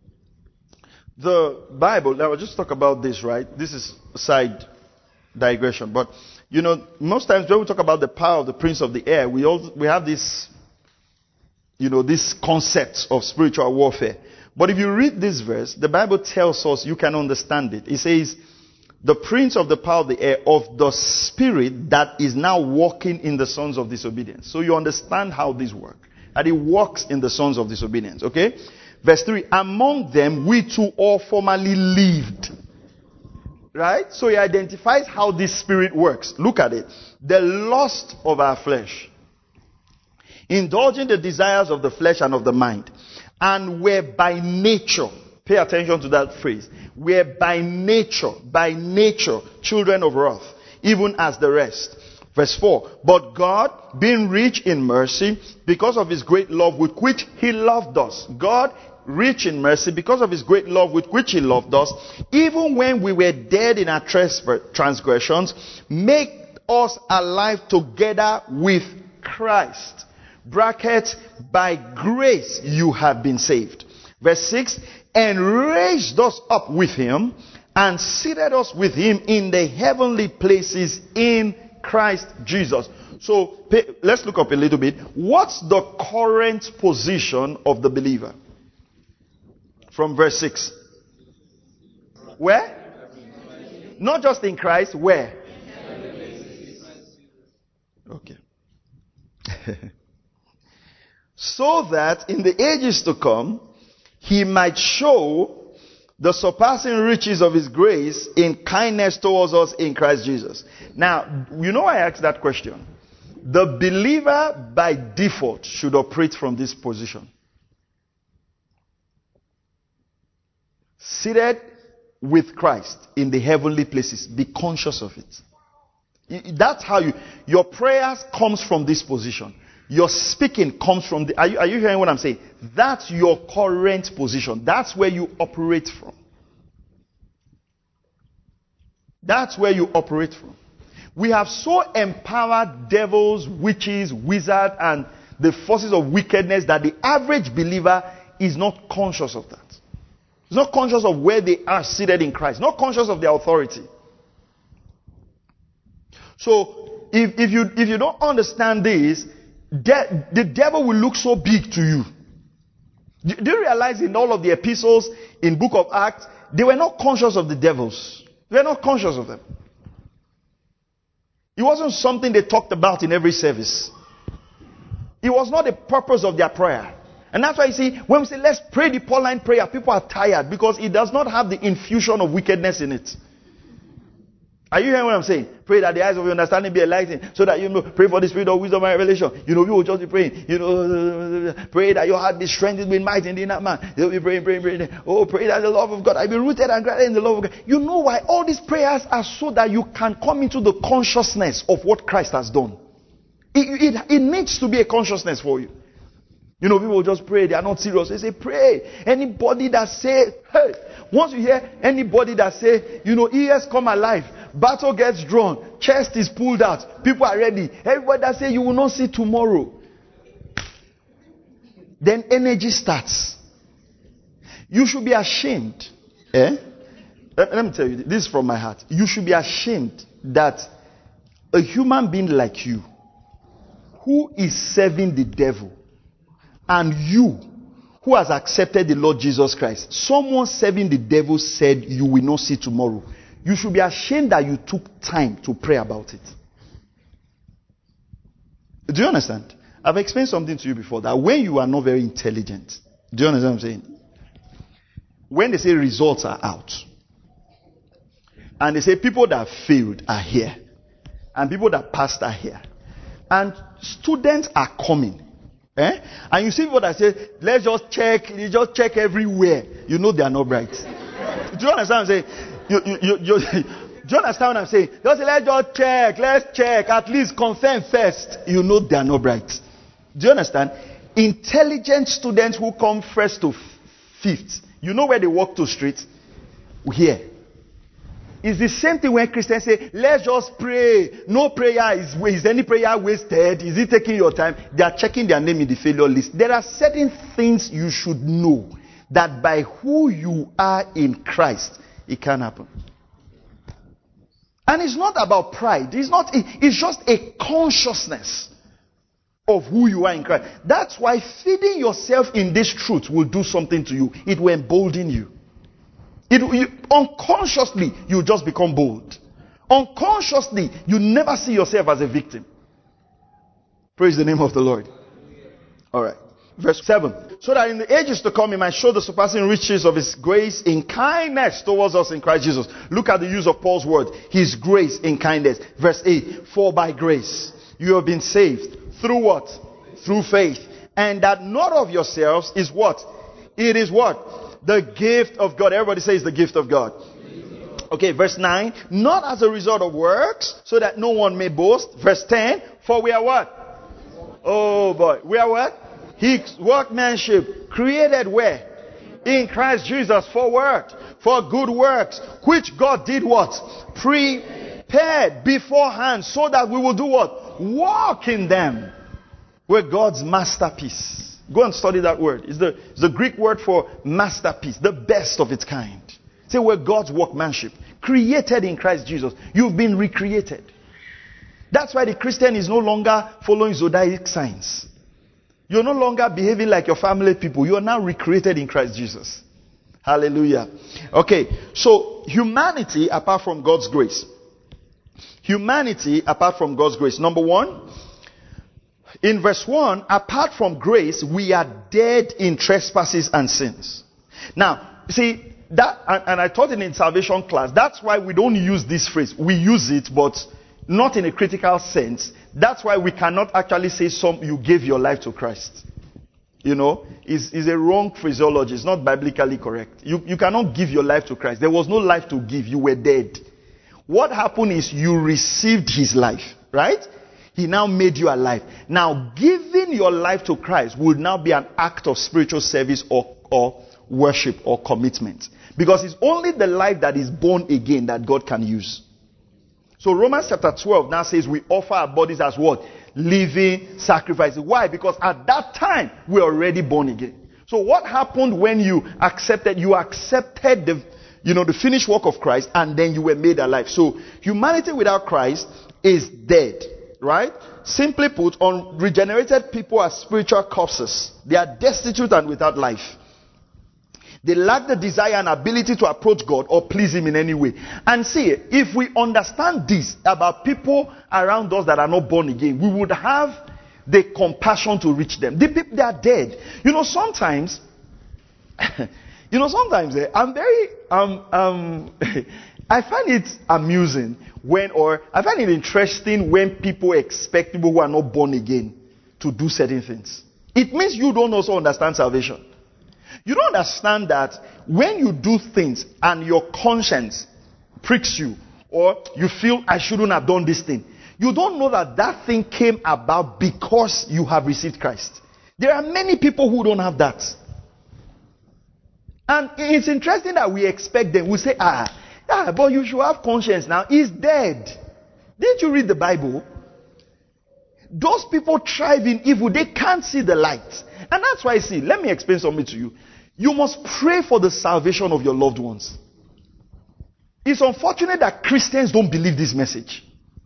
the Bible, now I'll just talk about this, right? This is a side digression, but you know, most times when we talk about the power of the prince of the air, we all we have this, you know, this concept of spiritual warfare. But if you read this verse, the Bible tells us, you can understand it. It says, the prince of the power of the air, of the spirit that is now walking in the sons of disobedience. So you understand how this works. And it works in the sons of disobedience. Okay? Verse three, among them we too all formerly lived. Right? So he identifies how this spirit works. Look at it. The lust of our flesh, indulging the desires of the flesh and of the mind, and were by nature, pay attention to that phrase, were by nature, by nature, children of wrath, even as the rest. Verse four, but God, being rich in mercy, because of his great love with which he loved us. God, rich in mercy, because of his great love with which he loved us, even when we were dead in our transgressions, make us alive together with Christ. Bracket, by grace you have been saved. Verse six, and raised us up with him and seated us with him in the heavenly places in Christ Jesus. So pay, let's look up a little bit. What's the current position of the believer? From verse six. Where? Not just in Christ, where? Okay. So that in the ages to come, he might show the surpassing riches of his grace in kindness towards us in Christ Jesus. Now, you know I asked that question. The believer by default should operate from this position. Seated with Christ in the heavenly places. Be conscious of it. That's how you, your prayers comes from this position. Your speaking comes from the, are you, are you hearing what I'm saying? That's your current position. That's where you operate from. That's where you operate from. We have so empowered devils, witches, wizards, and the forces of wickedness that the average believer is not conscious of that. He's not conscious of where they are seated in Christ. Not conscious of their authority. So, if, if you if you don't understand this, De- the devil will look so big to you. Do, do you realize in all of the epistles in book of Acts, they were not conscious of the devils. They were not conscious of them. It wasn't something they talked about in every service. It was not the purpose of their prayer. And that's why you see, when we say let's pray the Pauline prayer, people are tired because it does not have the infusion of wickedness in it. Are you hearing what I'm saying? Pray that the eyes of your understanding be enlightened, so that you know, pray for the spirit of wisdom and revelation. You know, you will just be praying. You know, pray that your heart be strengthened with might in the inner man. You'll be praying, praying, praying. Oh, pray that the love of God, I be rooted and grounded in the love of God. You know why? All these prayers are so that you can come into the consciousness of what Christ has done. It, it, it needs to be a consciousness for you. You know, people just pray. They are not serious. They say, pray. Anybody that say, hey, once you hear anybody that say, you know, ears come alive, battle gets drawn, chest is pulled out, people are ready. Everybody that say you will not see tomorrow. Then energy starts. You should be ashamed. Eh? Let, let me tell you, this is from my heart. You should be ashamed that a human being like you, who is serving the devil, and you, who has accepted the Lord Jesus Christ, someone serving the devil said you will not see tomorrow. You should be ashamed that you took time to pray about it. Do you understand? I've explained something to you before, that when you are not very intelligent, do you understand what I'm saying? When they say results are out, and they say people that failed are here, and people that passed are here, and students are coming, eh? And you see people that say, let's just check, you just check everywhere. You know they are not bright. Do you understand what I'm saying? You, you, you, you, do you understand what I'm saying? Just say, let's just check, let's check, at least confirm first. You know they are not bright. Do you understand? Intelligent students who come first to fifth, you know where they walk to street? Here. It's the same thing when Christians say, let's just pray. No prayer is, is any prayer wasted? Is it taking your time? They are checking their name in the failure list. There are certain things you should know, that by who you are in Christ, it can happen. And it's not about pride. It's not, it's just a consciousness. of who you are in Christ. That's why feeding yourself in this truth will do something to you. It will embolden you. It you, unconsciously, you just become bold. Unconsciously, you never see yourself as a victim. Praise the name of the Lord. All right. Verse seven. So that in the ages to come, he might show the surpassing riches of his grace in kindness towards us in Christ Jesus. Look at the use of Paul's word. His grace in kindness. Verse eight. For by grace you have been saved. Through what? Through faith. And that not of yourselves is what? It is what? The gift of God. Everybody says the gift of God. Okay, verse nine. Not as a result of works, so that no one may boast. Verse ten. For we are what? Oh boy. We are what? His workmanship. Created where? In Christ Jesus for what? For good works. Which God did what? Prepared beforehand, so that we will do what? Walk in them. We're God's masterpiece. Go and study that word. It's the, it's the Greek word for masterpiece, the best of its kind. Say we're God's workmanship, created in Christ Jesus. You've been recreated. That's why the Christian is no longer following zodiac signs. You're no longer behaving like your family people. You are now recreated in Christ Jesus. Hallelujah. Okay, so humanity apart from God's grace. Humanity apart from God's grace. Number one, in verse one, apart from grace, we are dead in trespasses and sins. Now, see, that, and, and I taught it in salvation class, that's why we don't use this phrase. We use it, but not in a critical sense. That's why we cannot actually say some, you gave your life to Christ. You know, it's, it's a wrong phraseology. It's not biblically correct. You, you cannot give your life to Christ. There was no life to give. You were dead. What happened is you received his life, right? He now made you alive. Now, giving your life to Christ would now be an act of spiritual service or, or worship or commitment. Because it's only the life that is born again that God can use. So Romans chapter twelve now says we offer our bodies as what? Living sacrifices. Why? Because at that time, we're already born again. So what happened when you accepted? You accepted the You know, the finished work of Christ, and then you were made alive. So, humanity without Christ is dead, right? Simply put, unregenerated people are spiritual corpses. They are destitute and without life. They lack the desire and ability to approach God or please him in any way. And see, if we understand this about people around us that are not born again, we would have the compassion to reach them. The people, they are dead. You know, sometimes... You know, sometimes eh, I'm very, um, um, I find it amusing when, or I find it interesting when people expect people who are not born again to do certain things. It means you don't also understand salvation. You don't understand that when you do things and your conscience pricks you, or you feel I shouldn't have done this thing, you don't know that that thing came about because you have received Christ. There are many people who don't have that. And it's interesting that we expect them. We say, ah, ah, but you should have conscience now. He's dead. Didn't you read the Bible? Those people thrive in evil. They can't see the light. And that's why, see, let me explain something to you. You must pray for the salvation of your loved ones. It's unfortunate that Christians don't believe this message.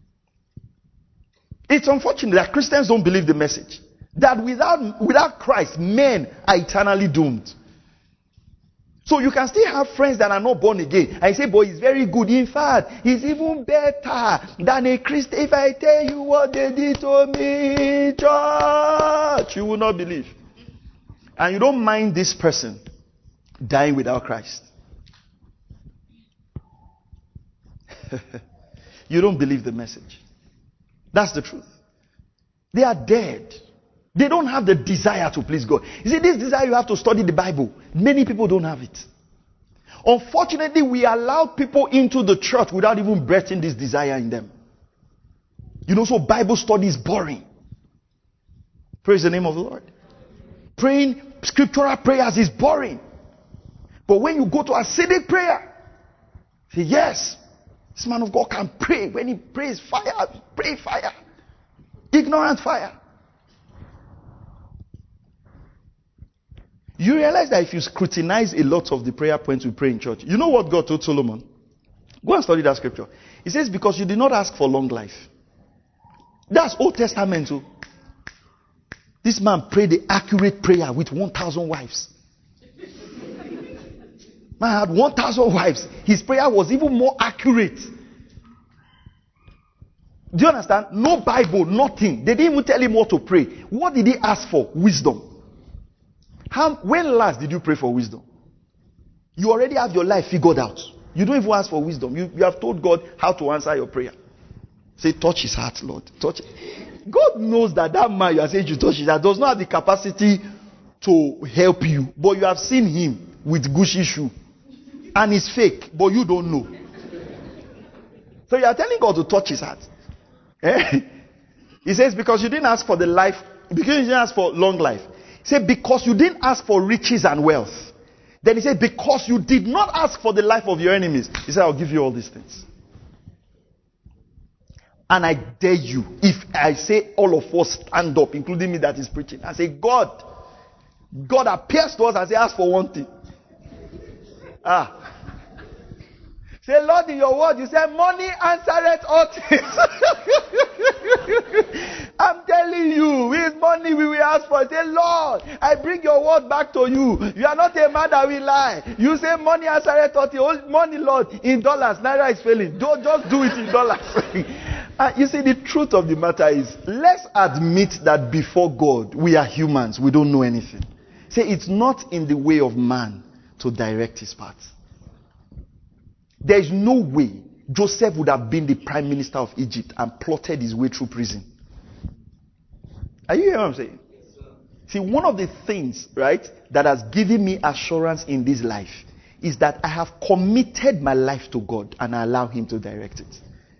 It's unfortunate that Christians don't believe the message. That without, without Christ, men are eternally doomed. So you can still have friends that are not born again. And you say, boy, he's very good. In fact, he's even better than a Christian. If I tell you what they did to me, church, you will not believe. And you don't mind this person dying without Christ. You don't believe the message. That's the truth. They are dead. They don't have the desire to please God. You see, this desire, you have to study the Bible. Many people don't have it. Unfortunately, we allow people into the church without even breathing this desire in them. You know, so Bible study is boring. Praise the name of the Lord. Praying scriptural prayers is boring. But when you go to Hasidic prayer, say, yes, this man of God can pray. When he prays, fire, pray fire. Ignorant fire. You realize that if you scrutinize a lot of the prayer points we pray in church, you know what God told Solomon? Go and study that scripture. He says, because you did not ask for long life. That's Old Testament too. This man prayed the accurate prayer with one thousand wives. Man had one thousand wives. His prayer was even more accurate. Do you understand? No Bible, nothing. They didn't even tell him what to pray. What did he ask for? Wisdom. How, when last did you pray for wisdom? You already have your life figured out. You don't even ask for wisdom. You, you have told God how to answer your prayer. Say, touch his heart, Lord. Touch it. God knows that that man you are saying you touch his heart does not have the capacity to help you. But you have seen him with Gucci shoe. And it's fake, but you don't know. So you are telling God to touch his heart. Eh? He says, because you didn't ask for the life, because you didn't ask for long life. He said, because you didn't ask for riches and wealth. Then he said, because you did not ask for the life of your enemies. He said, I'll give you all these things. And I dare you, if I say all of us stand up, including me that is preaching, I say, God, God appears to us and say, ask for one thing. Ah. Say, Lord, in your word, you say, money answereth all things. I'm telling you, with money we will ask for. Say, Lord, I bring your word back to you. You are not a man that will lie. You say, money answereth all things. Money, Lord, in dollars. Naira is failing. Don't just do it in dollars. And you see, the truth of the matter is, let's admit that before God, we are humans. We don't know anything. Say, it's not in the way of man to direct his path. There is no way Joseph would have been the prime minister of Egypt and plotted his way through prison. Are you hearing what I'm saying? See, one of the things, right, that has given me assurance in this life is that I have committed my life to God and I allow him to direct it.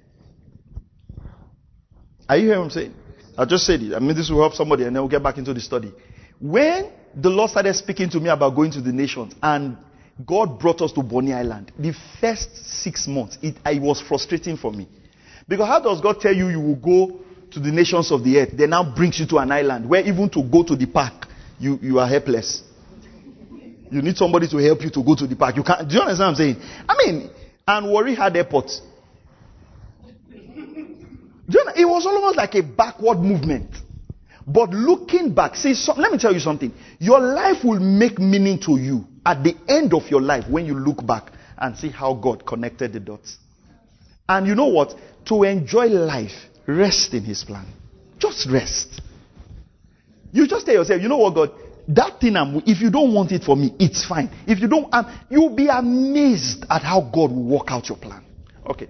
Are you hearing what I'm saying? I just said it. I mean, this will help somebody and then we'll get back into the study. When the Lord started speaking to me about going to the nations and God brought us to Bonny Island, the first six months, it, it was frustrating for me. Because how does God tell you you will go to the nations of the earth, then now brings you to an island where even to go to the park, you, you are helpless. You need somebody to help you to go to the park. You can't. Do you understand what I'm saying? I mean, and Warri had airports. Do you know, it was almost like a backward movement. But looking back, see, so, let me tell you something. Your life will make meaning to you at the end of your life when you look back and see how God connected the dots. And you know what? To enjoy life, rest in his plan. Just rest. You just tell yourself, you know what, God? That thing, I'm, if you don't want it for me, it's fine. If you don't, um, you'll be amazed at how God will work out your plan. Okay.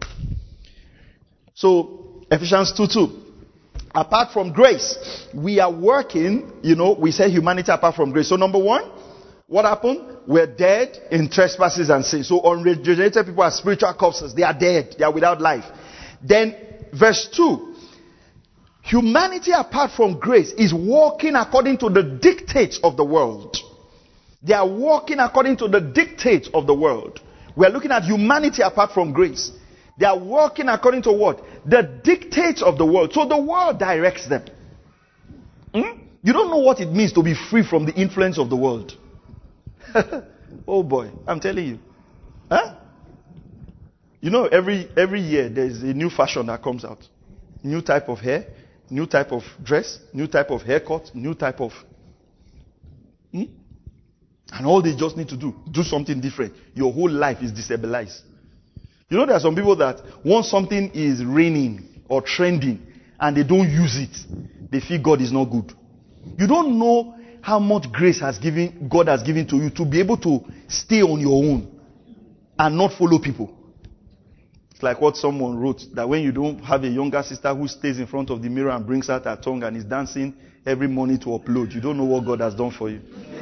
So, Ephesians two two. Apart from grace, we are working, you know, we say humanity apart from grace. So number one, what happened? We're dead in trespasses and sins. So unregenerated people are spiritual corpses. They are dead. They are without life. Then verse two, humanity apart from grace is walking according to the dictates of the world. They are walking according to the dictates of the world. We're looking at humanity apart from grace. They are walking according to what? The dictates of the world. So the world directs them. Hmm? You don't know what it means to be free from the influence of the world. Oh boy, I'm telling you. Huh? You know, every every year there's a new fashion that comes out. New type of hair, new type of dress, new type of haircut, new type of... Hmm? And all they just need to do, do something different. Your whole life is destabilized. You know, there are some people that once something is reigning or trending and they don't use it, they feel God is not good. You don't know how much grace has given God has given to you to be able to stay on your own and not follow people. It's like what someone wrote, that when you don't have a younger sister who stays in front of the mirror and brings out her tongue and is dancing every morning to upload, you don't know what God has done for you.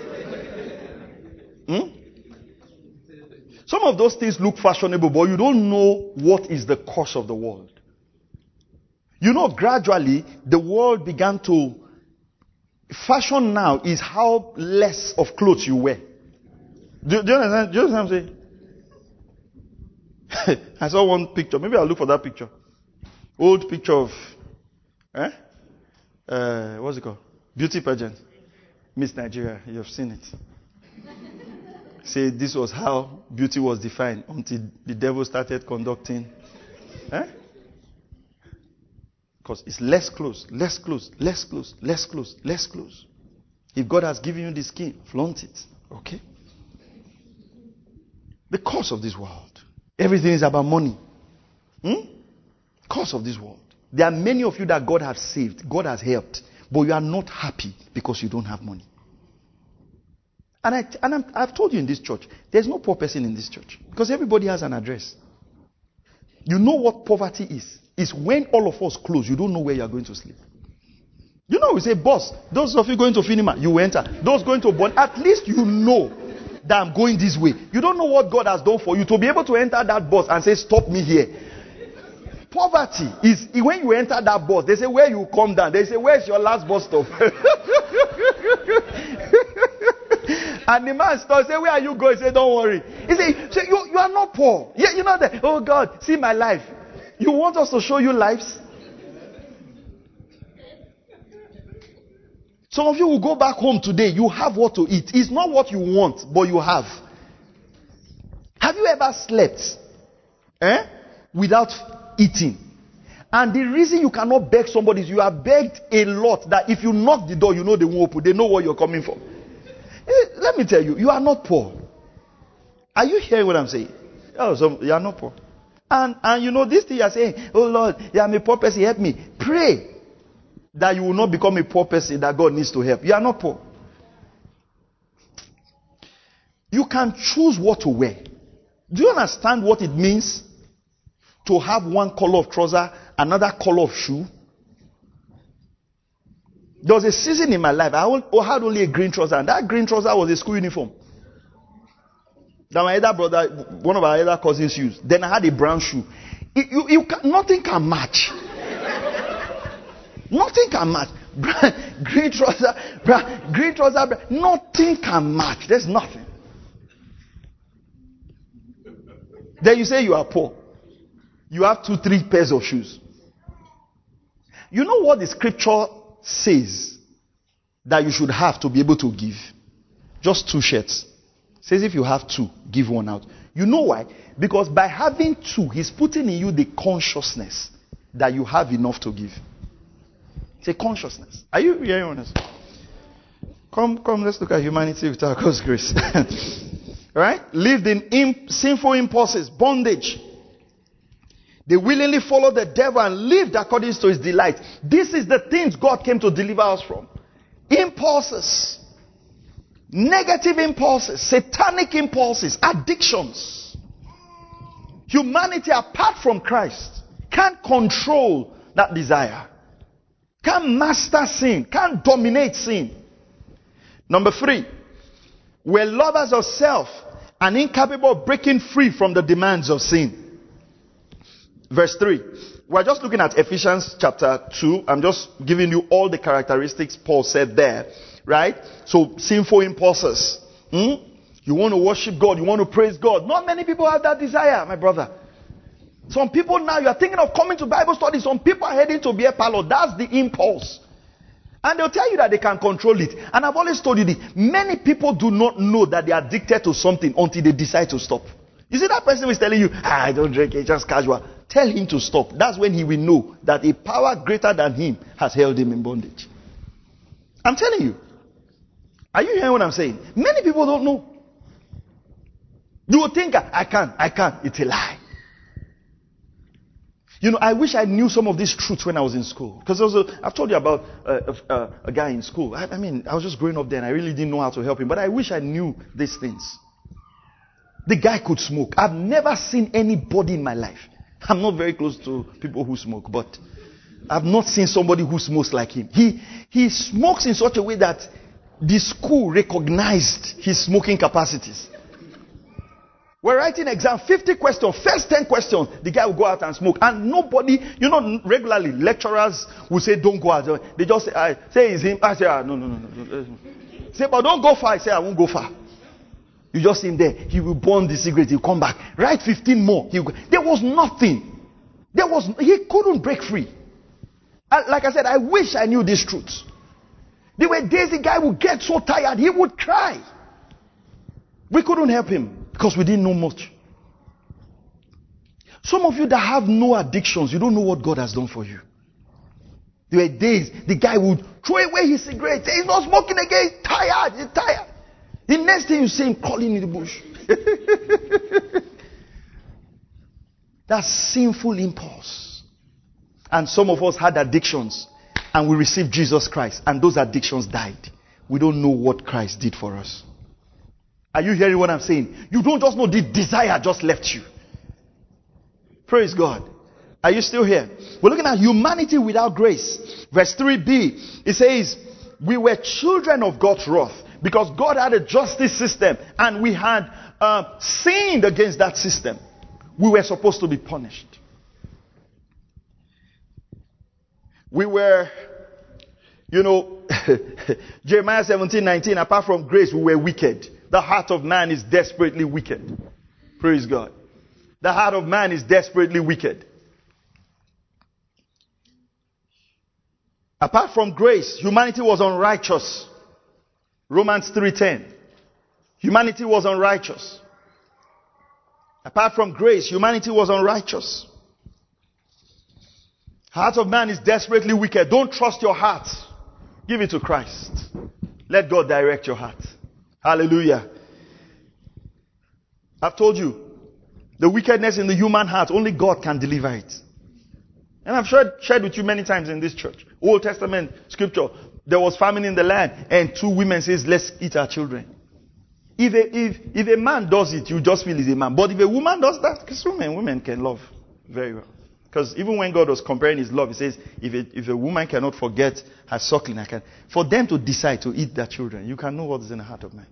Hmm? Some of those things look fashionable, but you don't know what is the course of the world. You know, gradually, the world began to... Fashion now is how less of clothes you wear. Do, do you understand? Do you understand what I'm saying? I saw one picture. Maybe I'll look for that picture. Old picture of... Eh? Uh, what's it called? Beauty pageant. Miss Nigeria. You've seen it. Say this was how beauty was defined until the devil started conducting, eh? Because it's less close, less close, less close, less close, less close. If God has given you this key, flaunt it. Okay? The curse of this world. Everything is about money. Hmm? Curse of this world. There are many of you that God has saved, God has helped, but you are not happy because you don't have money. And, I, and I'm, I've told you in this church, there's no poor person in this church because everybody has an address. You know what poverty is? It's when all of us close, you don't know where you are going to sleep. You know, we say, boss, those of you going to Finima, you enter. Those going to Bon, at least you know that I'm going this way. You don't know what God has done for you to be able to enter that bus and say, stop me here. Poverty is when you enter that bus, they say, where you come down. They say, where's your last bus stop? And the man starts say, where are you going? He say, don't worry. He say, so you, you are not poor. Yeah, you know that. Oh God, see my life. You want us to show you lives? Some of you will go back home today. You have what to eat. It's not what you want, but you have. Have you ever slept eh, without eating? And the reason you cannot beg somebody is you have begged a lot that if you knock the door, you know they won't open. They know what you're coming for. Let me tell you, you are not poor. Are you hearing what I'm saying? Oh, so you are not poor. And, and you know, this thing you are saying, oh Lord, yeah, I'm a poor person, help me. Pray that you will not become a poor person that God needs to help. You are not poor. You can choose what to wear. Do you understand what it means to have one color of trouser, another color of shoe? There was a season in my life, I had only a green trouser, and that green trouser was a school uniform that my elder brother, one of our elder cousins used. Then I had a brown shoe. It, you, you can, nothing can match. Nothing can match. Green trouser, brown, green trouser, brown, nothing can match. There's nothing. Then you say you are poor. You have two, three pairs of shoes. You know what the scripture says that you should have to be able to give? Just two shirts. It says if you have two, give one out. You know why? Because by having two, he's putting in you the consciousness that you have enough to give. It's a consciousness. Are you hearing us? Come, come, let's look at humanity without God's grace. Right? Lived in imp- sinful impulses, bondage. They willingly followed the devil and lived according to his delight. This is the things God came to deliver us from. Impulses. Negative impulses. Satanic impulses. Addictions. Humanity apart from Christ can't control that desire. Can't master sin. Can't dominate sin. Number three. We're lovers of self and incapable of breaking free from the demands of sin. Verse three. We're just looking at Ephesians chapter two. I'm just giving you all the characteristics Paul said there. Right? So, sinful impulses. Hmm? You want to worship God. You want to praise God. Not many people have that desire, my brother. Some people now, you are thinking of coming to Bible study. Some people are heading to beer parlor. That's the impulse. And they'll tell you that they can control it. And I've always told you this. Many people do not know that they are addicted to something until they decide to stop. You see that person who is telling you, ah, I don't drink, it's just casual. Tell him to stop. That's when he will know that a power greater than him has held him in bondage. I'm telling you. Are you hearing what I'm saying? Many people don't know. You would think, I can, I can. It's a lie. You know, I wish I knew some of these truths when I was in school. Because also, I've told you about uh, uh, a guy in school. I, I mean, I was just growing up there and I really didn't know how to help him. But I wish I knew these things. The guy could smoke. I've never seen anybody in my life. I'm not very close to people who smoke, but I've not seen somebody who smokes like him. He, he smokes in such a way that the school recognized his smoking capacities. We're writing exam, fifty questions, first ten questions, the guy will go out and smoke. And nobody, you know, regularly lecturers will say, don't go out. They just say, I say it's him. I say, ah, no, no, no, no. Say, but don't go far. I say, I won't go far. You just see him there. He will burn the cigarette. He'll come back. Write fifteen more. He'll go. There was nothing. There was, he couldn't break free. I, like I said, I wish I knew this truth. There were days the guy would get so tired, he would cry. We couldn't help him because we didn't know much. Some of you that have no addictions, you don't know what God has done for you. There were days the guy would throw away his cigarette. He's not smoking again. He's tired. He's tired. The next thing you see him crawling in the bush. That's sinful impulse. And some of us had addictions and we received Jesus Christ and those addictions died. We don't know what Christ did for us. Are you hearing what I'm saying? You don't just know the desire just left you. Praise God. Are you still here? We're looking at humanity without grace. Verse three b, it says, we were children of God's wrath because God had a justice system and we had uh, sinned against that system. We were supposed to be punished. We were, you know, Jeremiah seventeen nineteen, apart from grace, we were wicked. The heart of man is desperately wicked. Praise God. The heart of man is desperately wicked. Apart from grace, humanity was unrighteous. Romans three ten. Humanity was unrighteous. Apart from grace, humanity was unrighteous. Heart of man is desperately wicked. Don't trust your heart. Give it to Christ. Let God direct your heart. Hallelujah. I've told you, the wickedness in the human heart, only God can deliver it. And I've shared, shared with you many times in this church. Old Testament scripture. There was famine in the land and two women says, let's eat our children. If a, if, if a man does it, you just feel he's a man. But if a woman does that, because women, women can love very well. Because even when God was comparing his love, he says, if a, if a woman cannot forget her suckling, I can. For them to decide to eat their children, you can know what is in the heart of man.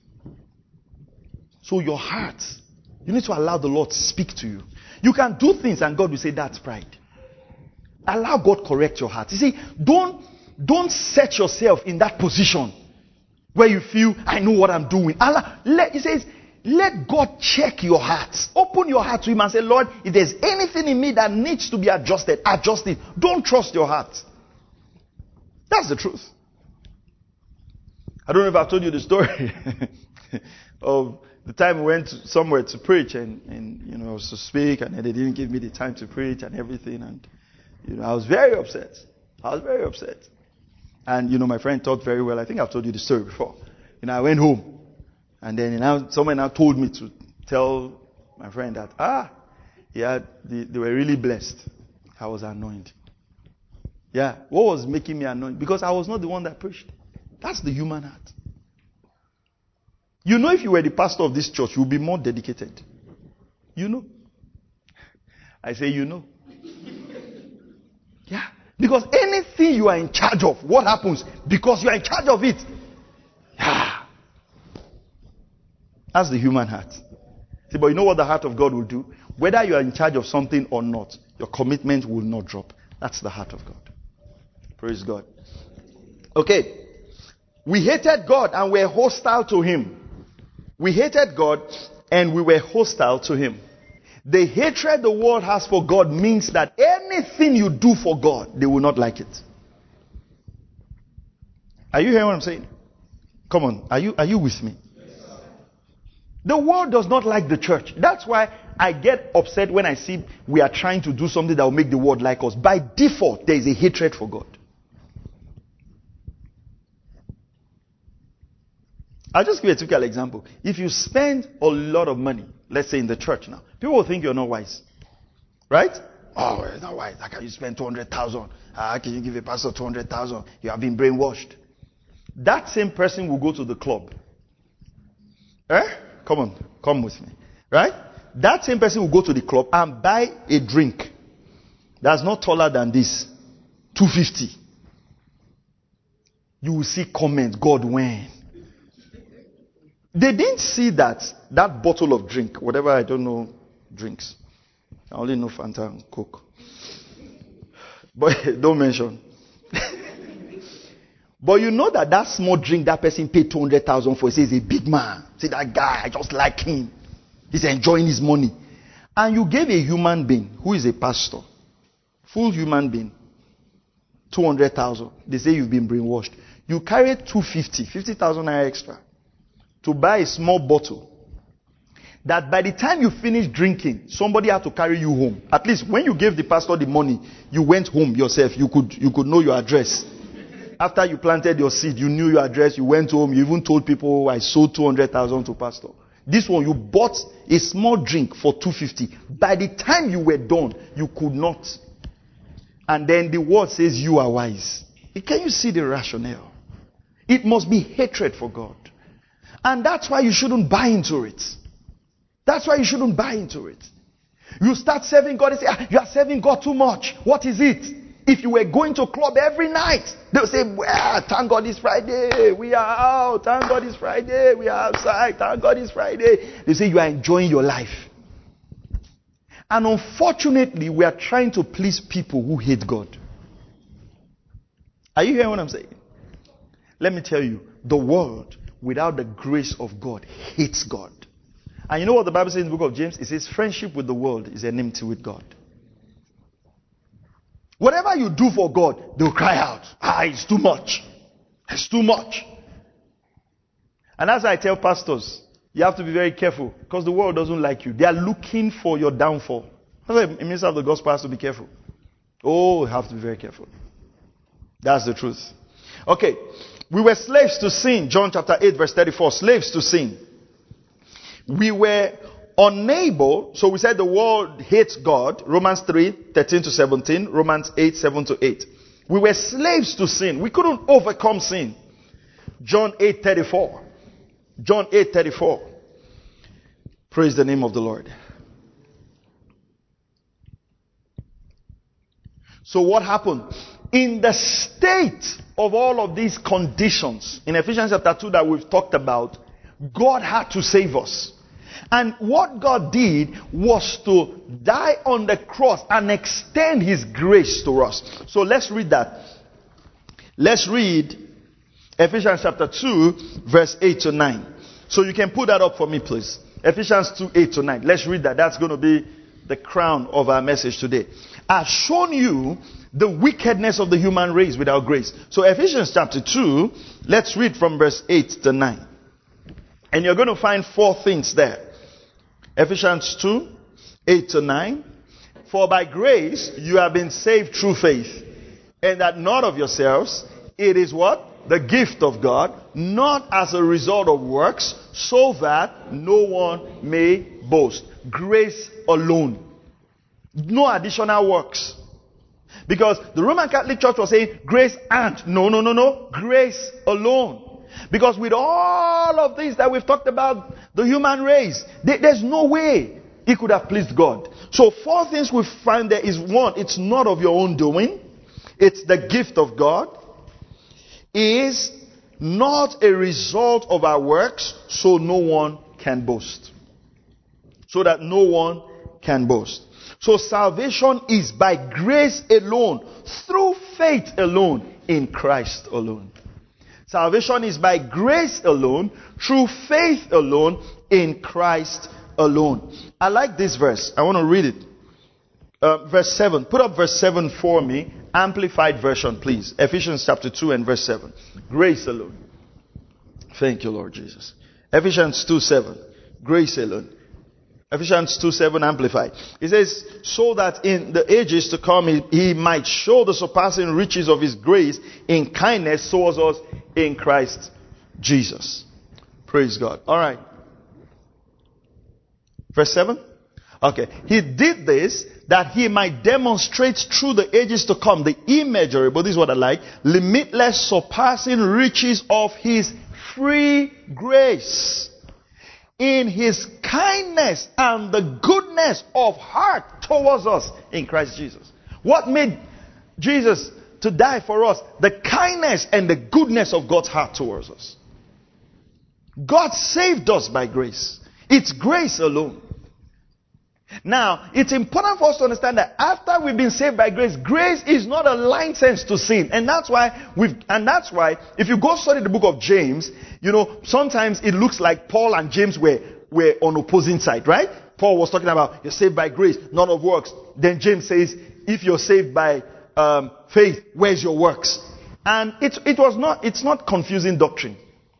So your heart, you need to allow the Lord to speak to you. You can do things and God will say, that's pride. Allow God correct your heart. You see, don't, don't set yourself in that position where you feel, I know what I'm doing. Allah, let, he says, let God check your heart. Open your heart to him and say, Lord, if there's anything in me that needs to be adjusted, adjust it. Don't trust your heart. That's the truth. I don't know if I've told you the story of the time we went to somewhere to preach and, and, you know, to speak, and they didn't give me the time to preach and everything. And, you know, I was very upset. I was very upset. And, you know, my friend talked very well. I think I've told you the story before. You know, I went home. And then you know, someone now told me to tell my friend that, ah, yeah, they, they were really blessed. I was annoyed. Yeah, what was making me annoyed? Because I was not the one that preached. That's the human heart. You know, if you were the pastor of this church, you would be more dedicated. You know. I say you know. Yeah. Because anything you are in charge of, what happens? Because you are in charge of it. Yeah. That's the human heart. See, but you know what the heart of God will do? Whether you are in charge of something or not, your commitment will not drop. That's the heart of God. Praise God. Okay. We hated God and were hostile to him. We hated God and we were hostile to him. The hatred the world has for God means that anything you do for God, they will not like it. Are you hearing what I'm saying? Come on. Are you, are you with me? The world does not like the church. That's why I get upset when I see we are trying to do something that will make the world like us. By default, there is a hatred for God. I'll just give you a typical example. If you spend a lot of money, let's say in the church now, people will think you're not wise. Right? Oh, it's not wise. How can you spend two hundred thousand? How can you give a pastor two hundred thousand? You have been brainwashed. That same person will go to the club. Eh? Come on, come with me. Right? That same person will go to the club and buy a drink that's not taller than this. two fifty. You will see comments, God when. They didn't see that, that bottle of drink, whatever, I don't know, drinks. I only know Fanta and Coke. But don't mention. But you know that that small drink that person paid two hundred thousand for, he says, he's a big man. See that guy, I just like him. He's enjoying his money. And you gave a human being, who is a pastor, full human being, two hundred thousand. They say you've been brainwashed. You carried two hundred fifty, fifty thousand naira extra to buy a small bottle that by the time you finish drinking, somebody had to carry you home. At least when you gave the pastor the money, you went home yourself. You could you could know your address. After you planted your seed, you knew your address. You went home. You even told people, I sold two hundred thousand to pastor. This one, you bought a small drink for two hundred fifty. By the time you were done, you could not. And then the word says you are wise. Can you see the rationale? It must be hatred for God. And that's why you shouldn't buy into it. That's why you shouldn't buy into it. You start serving God and say, ah, you are serving God too much. What is it? If you were going to club every night, they'll say, well, thank God it's Friday. We are out. Thank God it's Friday. We are outside. Thank God it's Friday. They say you are enjoying your life. And unfortunately, we are trying to please people who hate God. Are you hearing what I'm saying? Let me tell you, the world without the grace of God hates God. And you know what the Bible says in the book of James? It says friendship with the world is enmity with God. Whatever you do for God, they'll cry out, ah, it's too much. It's too much. And as I tell pastors, you have to be very careful because the world doesn't like you. They are looking for your downfall. That's why it means that the gospel has to be careful. Oh, you have to be very careful. That's the truth. Okay. We were slaves to sin. John chapter eight verse thirty-four. Slaves to sin. We were unable. So we said the world hates God. Romans three thirteen to seventeen. Romans eight seven to eight. We were slaves to sin. We couldn't overcome sin. John eight thirty-four. John eight thirty-four. Praise the name of the Lord. So what happened? In the state of all of these conditions, in Ephesians chapter two that we've talked about, God had to save us. And what God did was to die on the cross and extend his grace to us. So let's read that. Let's read Ephesians chapter two, verse eight to nine. So you can put that up for me, please. Ephesians two, eight to nine. Let's read that. That's going to be the crown of our message today. I've shown you the wickedness of the human race without grace. So Ephesians chapter two, let's read from verse eight to nine. And you're going to find four things there. Ephesians two, eight to nine. For by grace you have been saved through faith, and that not of yourselves. It is what? The gift of God, not as a result of works, so that no one may boast. Grace alone. No additional works. Because the Roman Catholic Church was saying grace and. No, no, no, no. Grace alone. Because with all of this that we've talked about, the human race, there's no way it could have pleased God. So four things we find there is one, it's not of your own doing. It's the gift of God. Is not a result of our works, so no one can boast. So that no one can boast. So salvation is by grace alone, through faith alone, in Christ alone. Salvation is by grace alone, through faith alone, in Christ alone. I like this verse. I want to read it. Uh, verse seven. Put up verse seven for me. Amplified version, please. Ephesians chapter two and verse seven. Grace alone. Thank you, Lord Jesus. Ephesians two seven. Grace alone. Ephesians two seven amplified. It says, so that in the ages to come he, he might show the surpassing riches of his grace in kindness towards us in Christ Jesus. Praise God. All right. Verse seven. Okay. He did this that he might demonstrate through the ages to come the immeasurable, this is what I like, limitless surpassing riches of his free grace in his kindness and the goodness of heart towards us in Christ Jesus. What made Jesus to die for us? The kindness and the goodness of God's heart towards us. God saved us by grace. It's grace alone. Now, it's important for us to understand that after we've been saved by grace, grace is not a license to sin. And that's why we've, and that's why if you go study the book of James, you know, sometimes it looks like Paul and James were, were on opposing sides, right? Paul was talking about you're saved by grace, not of works. Then James says, if you're saved by um, faith, where's your works? And it, it was not, it's not confusing doctrine.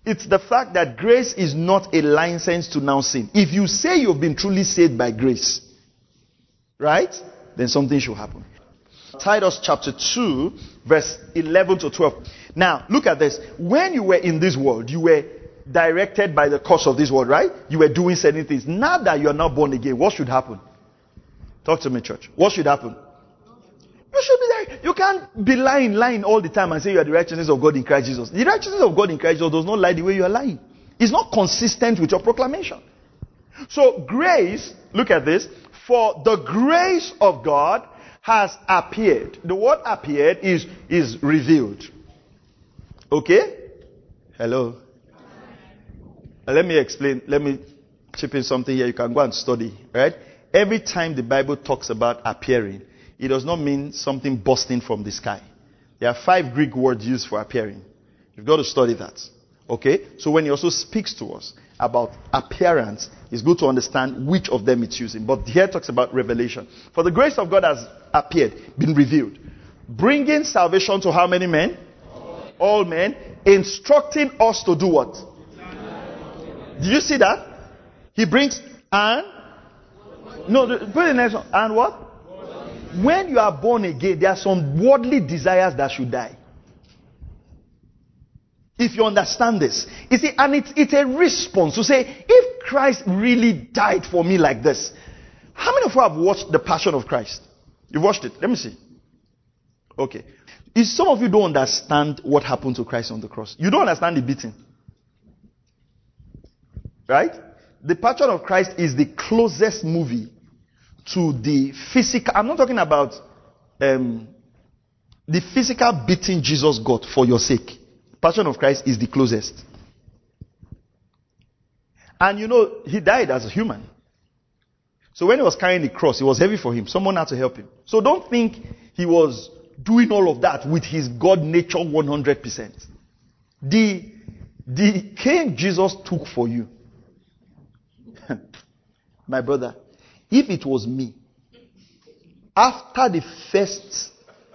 It's the fact that grace is not a license to now sin. If you say you've been truly saved by grace, right? Then something should happen. Titus chapter two, verse eleven to twelve. Now, look at this. When you were in this world, you were directed by the course of this world, right? You were doing certain things. Now that you are now born again, what should happen? Talk to me, church. What should happen? You should be there. You can't be lying, lying all the time and say you are the righteousness of God in Christ Jesus. The righteousness of God in Christ Jesus does not lie the way you are lying. It's not consistent with your proclamation. So grace, look at this. For the grace of God has appeared. The word appeared is, is revealed. Okay? Hello? Uh, let me explain. Let me chip in something here. You can go and study. Right? Every time the Bible talks about appearing, it does not mean something bursting from the sky. There are five Greek words used for appearing. You've got to study that. Okay? So when he also speaks to us about appearance, it's good to understand which of them it's using. But here it talks about revelation. For the grace of God has appeared, been revealed, bringing salvation to how many men? All, All men, instructing us to do what? Did you see that? He brings and no, the, put the next one. And what? When you are born again, there are some worldly desires that should die. If you understand this. You see, and it's, it's a response to say, if Christ really died for me like this, how many of you have watched The Passion of Christ? You've watched it? Let me see. Okay. If some of you don't understand what happened to Christ on the cross, you don't understand the beating. Right? The Passion of Christ is the closest movie to the physical. I'm not talking about um, the physical beating Jesus got for your sake. Passion of Christ is the closest. And you know, he died as a human. So when he was carrying the cross, it was heavy for him. Someone had to help him. So don't think he was doing all of that with his God nature one hundred percent. The, the cane Jesus took for you, my brother, if it was me, after the first,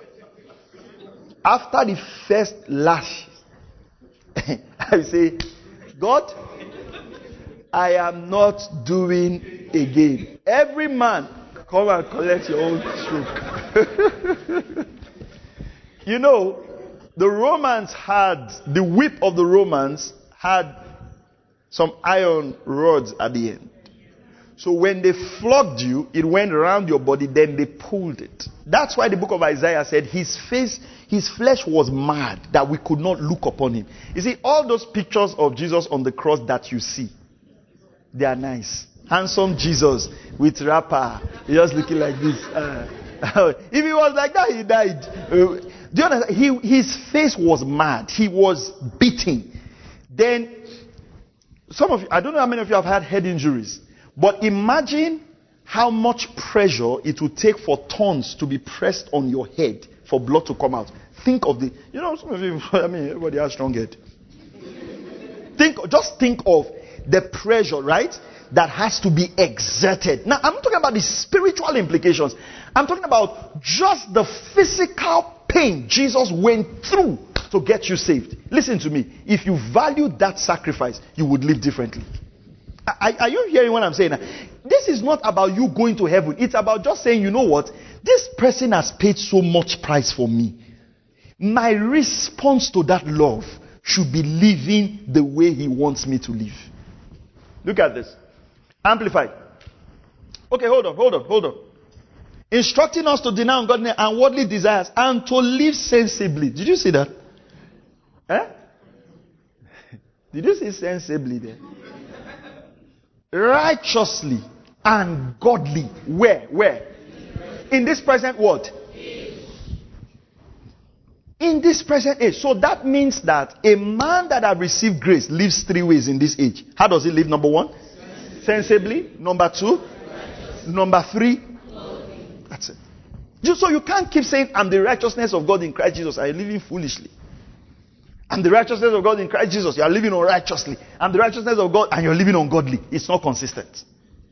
after the first lash, I say, God, I am not doing again. Every man, come and collect your own stroke. You know, the Romans had, the whip of the Romans had some iron rods at the end. So when they flogged you, it went around your body, then they pulled it. That's why the book of Isaiah said his face, his flesh was mad that we could not look upon him. You see, all those pictures of Jesus on the cross that you see, they are nice. Handsome Jesus with wrapper, just looking like this. Uh, if he was like that, he died. Uh, do you understand? He, his face was mad. He was beaten. Then, some of you, I don't know how many of you have had head injuries. But imagine how much pressure it would take for thorns to be pressed on your head for blood to come out. Think of the, you know, some of you, I mean, everybody has strong head. Think, just think of the pressure, right, that has to be exerted. Now, I'm not talking about the spiritual implications. I'm talking about just the physical pain Jesus went through to get you saved. Listen to me. If you value that sacrifice, you would live differently. Are, are you hearing what I'm saying? This is not about you going to heaven. It's about just saying, you know what? This person has paid so much price for me. My response to that love should be living the way he wants me to live. Look at this. Amplified. Okay, hold on, hold on, hold on. Instructing us to deny ungodliness and worldly desires and to live sensibly. Did you see that? Eh? Did you see sensibly there? Righteously and godly. Where? Where? In this present what? In this present age. So that means that a man that has received grace lives three ways in this age. How does he live? Number one? Sensibly. Number two? Number three? That's it. Just so you can't keep saying, I'm the righteousness of God in Christ Jesus. Are you living foolishly? I'm the righteousness of God in Christ Jesus. You are living unrighteously. I'm the righteousness of God and you're living ungodly. It's not consistent.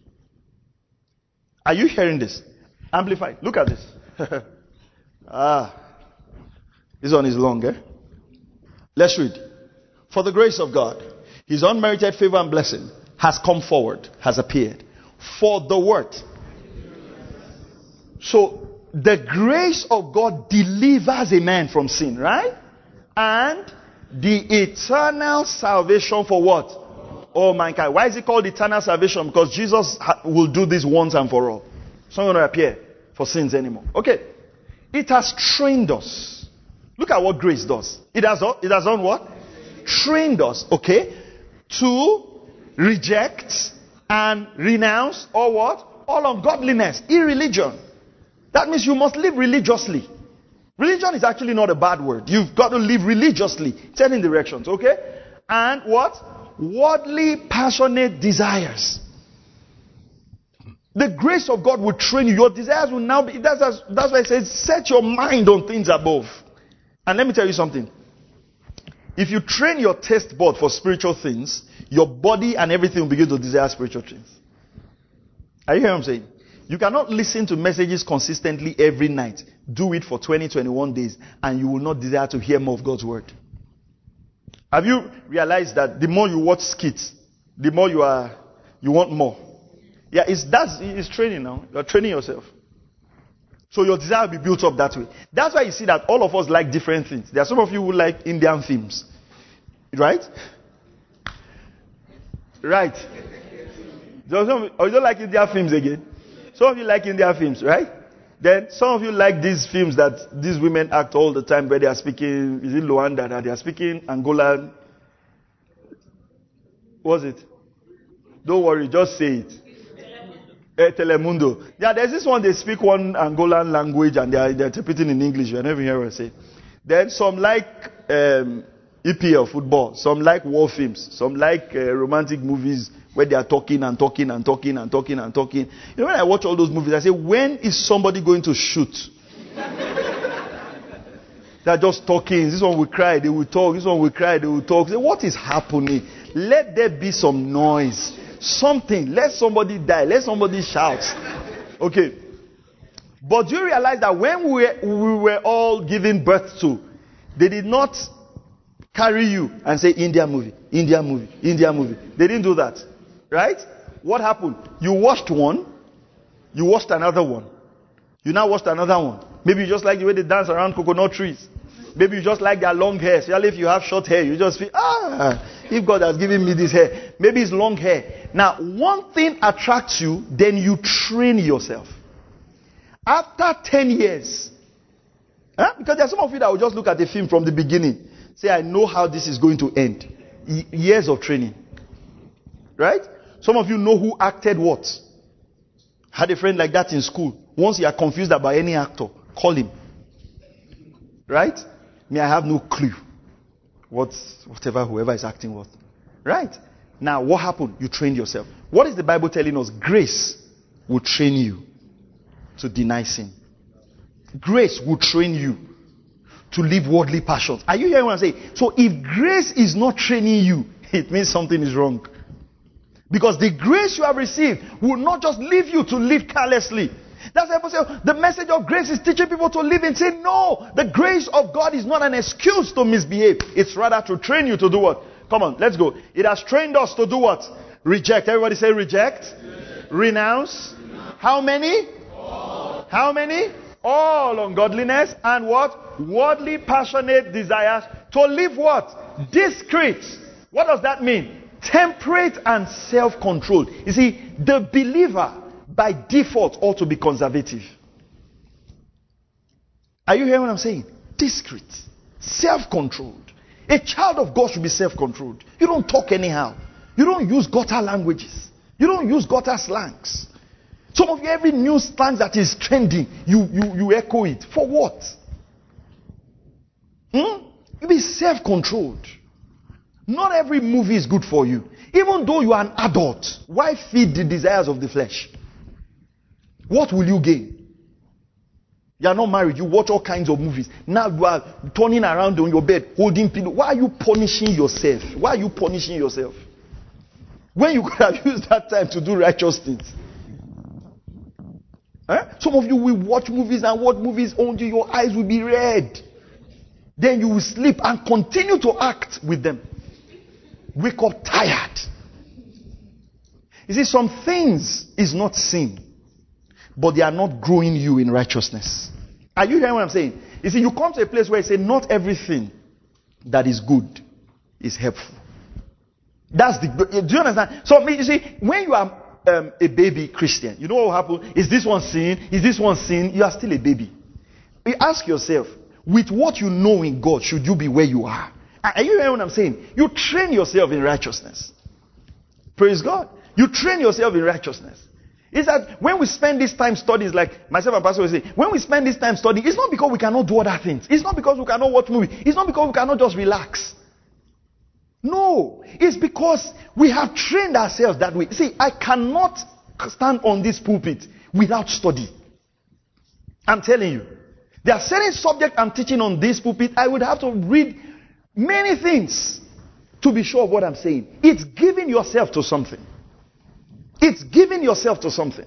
Are you hearing this? Amplified. Look at this. ah, this one is long, eh? Let's read. For the grace of God, his unmerited favor and blessing has come forward, has appeared. For the word. So, the grace of God delivers a man from sin, right? And the eternal salvation for what? All mankind. Why is it called eternal salvation? Because Jesus ha- will do this once and for all. It's not going to appear for sins anymore. Okay. It has trained us. Look at what grace does. It has, it has done what? Trained us, okay, to reject and renounce all what? All ungodliness, irreligion. That means you must live religiously. Religion is actually not a bad word. You've got to live religiously, turning directions, okay? And what? Worldly, passionate desires. The grace of God will train you. Your desires will now be, that's, that's why it says, set your mind on things above. And let me tell you something. If you train your taste bud for spiritual things, your body and everything will begin to desire spiritual things. Are you hearing what I'm saying? You cannot listen to messages consistently every night. Do it for twenty, twenty-one days, and you will not desire to hear more of God's word. Have you realized that the more you watch skits, the more you are, you want more? Yeah, it's that's it's training now. You're training yourself. So your desire will be built up that way. That's why you see that all of us like different things. There are some of you who like Indian films. Right? Right. Or you don't like Indian films again? Some of you like Indian films, right? Then some of you like these films that these women act all the time where they are speaking, is it Luanda, that they are speaking Angolan? What was it? Don't worry, just say it. Eh, Telemundo. Yeah, there's this one, they speak one Angolan language and they are they're interpreting in English. You're never hearing what I say. Then some like um, E P L football. Some like war films. Some like uh, romantic movies where they are talking and talking and talking and talking and talking. You know, when I watch all those movies, I say, when is somebody going to shoot? They're just talking. This one will cry, they will talk. This one will cry, they will talk. Say, what is happening? Let there be some noise. Something. Let somebody die. Let somebody shout. Okay. But do you realize that when we were, we were all given birth to, they did not carry you and say, India movie, India movie, India movie. They didn't do that. Right? What happened? You watched one. You watched another one. You now watched another one. Maybe you just like the way they dance around coconut trees. Maybe you just like their long hair. Especially if you have short hair, you just feel, ah, if God has given me this hair. Maybe it's long hair. Now, one thing attracts you, then you train yourself. After ten years, huh? Because there are some of you that will just look at the film from the beginning. Say, I know how this is going to end. Y- years of training. Right? Some of you know who acted what. Had a friend like that in school. Once you are confused about any actor, call him. Right? Me, I have no clue. What's whatever whoever is acting what. Right? Now, what happened? You trained yourself. What is the Bible telling us? Grace will train you to deny sin. Grace will train you to live worldly passions. Are you hearing what I'm saying? So if grace is not training you, it means something is wrong. Because the grace you have received will not just leave you to live carelessly. That's why people say, the message of grace is teaching people to live in sin. No, the grace of God is not an excuse to misbehave. It's rather to train you to do what? Come on, let's go. It has trained us to do what? Reject. Everybody say reject. Yes. Renounce. Renounce. How many? All. How many? All ungodliness and what? Worldly passionate desires to live what? Discreet. What does that mean? Temperate and self-controlled. You see, the believer by default ought to be conservative. Are you hearing what I'm saying? Discreet. Self-controlled. A child of God should be self-controlled. You don't talk anyhow. You don't use gutter languages. You don't use gutter slangs. Some of you, every new slang that is trending, you, you, you echo it. For what? Hmm? You be self-controlled. Not every movie is good for you. Even though you are an adult, why feed the desires of the flesh? What will you gain? You are not married. You watch all kinds of movies. Now you are turning around on your bed, holding pillow. Why are you punishing yourself? Why are you punishing yourself? When you could have used that time to do righteous things. Huh? Some of you will watch movies and watch movies until your eyes will be red. Then you will sleep and continue to act with them. wake up tired. You see, some things is not sin, but they are not growing you in righteousness. Are you hearing what I'm saying? You see, you come to a place where you say, not everything that is good is helpful. That's the, do you understand? So, you see, when you are um, a baby Christian, you know what will happen? Is this one sin? Is this one sin? You are still a baby. You ask yourself, with what you know in God, should you be where you are? Are you hearing what I'm saying? You train yourself in righteousness. Praise God. You train yourself in righteousness. It's that when we spend this time studying, like myself and Pastor will say, when we spend this time studying, it's not because we cannot do other things. It's not because we cannot watch movies. It's not because we cannot just relax. No. It's because we have trained ourselves that way. See, I cannot stand on this pulpit without study. I'm telling you. There are certain subjects I'm teaching on this pulpit. I would have to read many things to be sure of what I'm saying. It's giving yourself to something. It's giving yourself to something.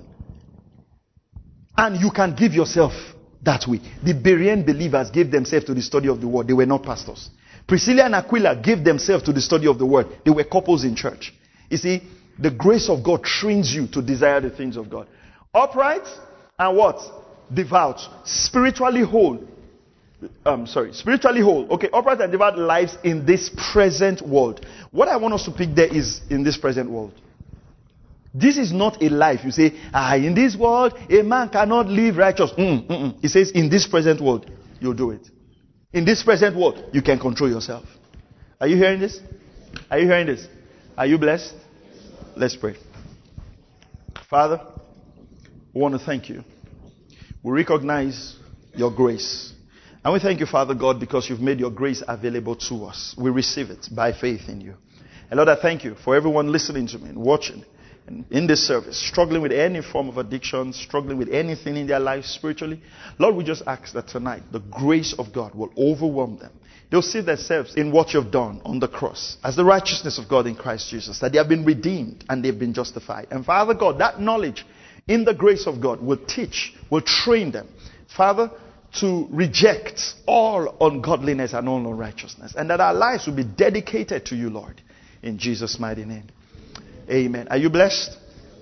And you can give yourself that way. The Berean believers gave themselves to the study of the word. They were not pastors. Priscilla and Aquila gave themselves to the study of the word. They were couples in church. You see, the grace of God trains you to desire the things of God. Upright and what? Devout. Spiritually whole. Um, sorry, spiritually whole. Okay, upright and devout lives in this present world. What I want us to pick there is in this present world. This is not a life. You say, ah, in this world, a man cannot live righteous. Mm, mm, mm. He says, in this present world, you'll do it. In this present world, you can control yourself. Are you hearing this? Are you hearing this? Are you blessed? Let's pray. Father, we want to thank you. We recognize your grace. And we thank you, Father God, because you've made your grace available to us. We receive it by faith in you. And Lord, I thank you for everyone listening to me and watching and in this service, struggling with any form of addiction, struggling with anything in their life spiritually. Lord, we just ask that tonight the grace of God will overwhelm them. They'll see themselves in what you've done on the cross as the righteousness of God in Christ Jesus, that they have been redeemed and they've been justified. And Father God, that knowledge in the grace of God will teach, will train them, Father, to reject all ungodliness and all unrighteousness, and that our lives will be dedicated to you, Lord, in Jesus' mighty name. Amen. Are you blessed?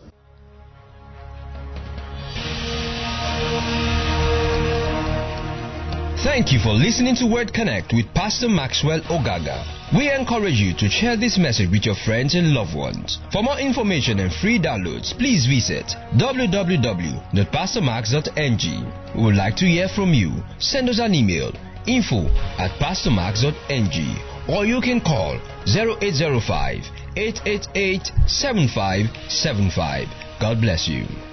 Thank you for listening to Word Connect with Pastor Maxwell Ogaga. We encourage you to share this message with your friends and loved ones. For more information and free downloads, please visit w w w dot pastor max dot n g. We would like to hear from you. Send us an email, info at pastor max dot n g, or you can call zero eight zero five, eight eight eight, seven five seven five. God bless you.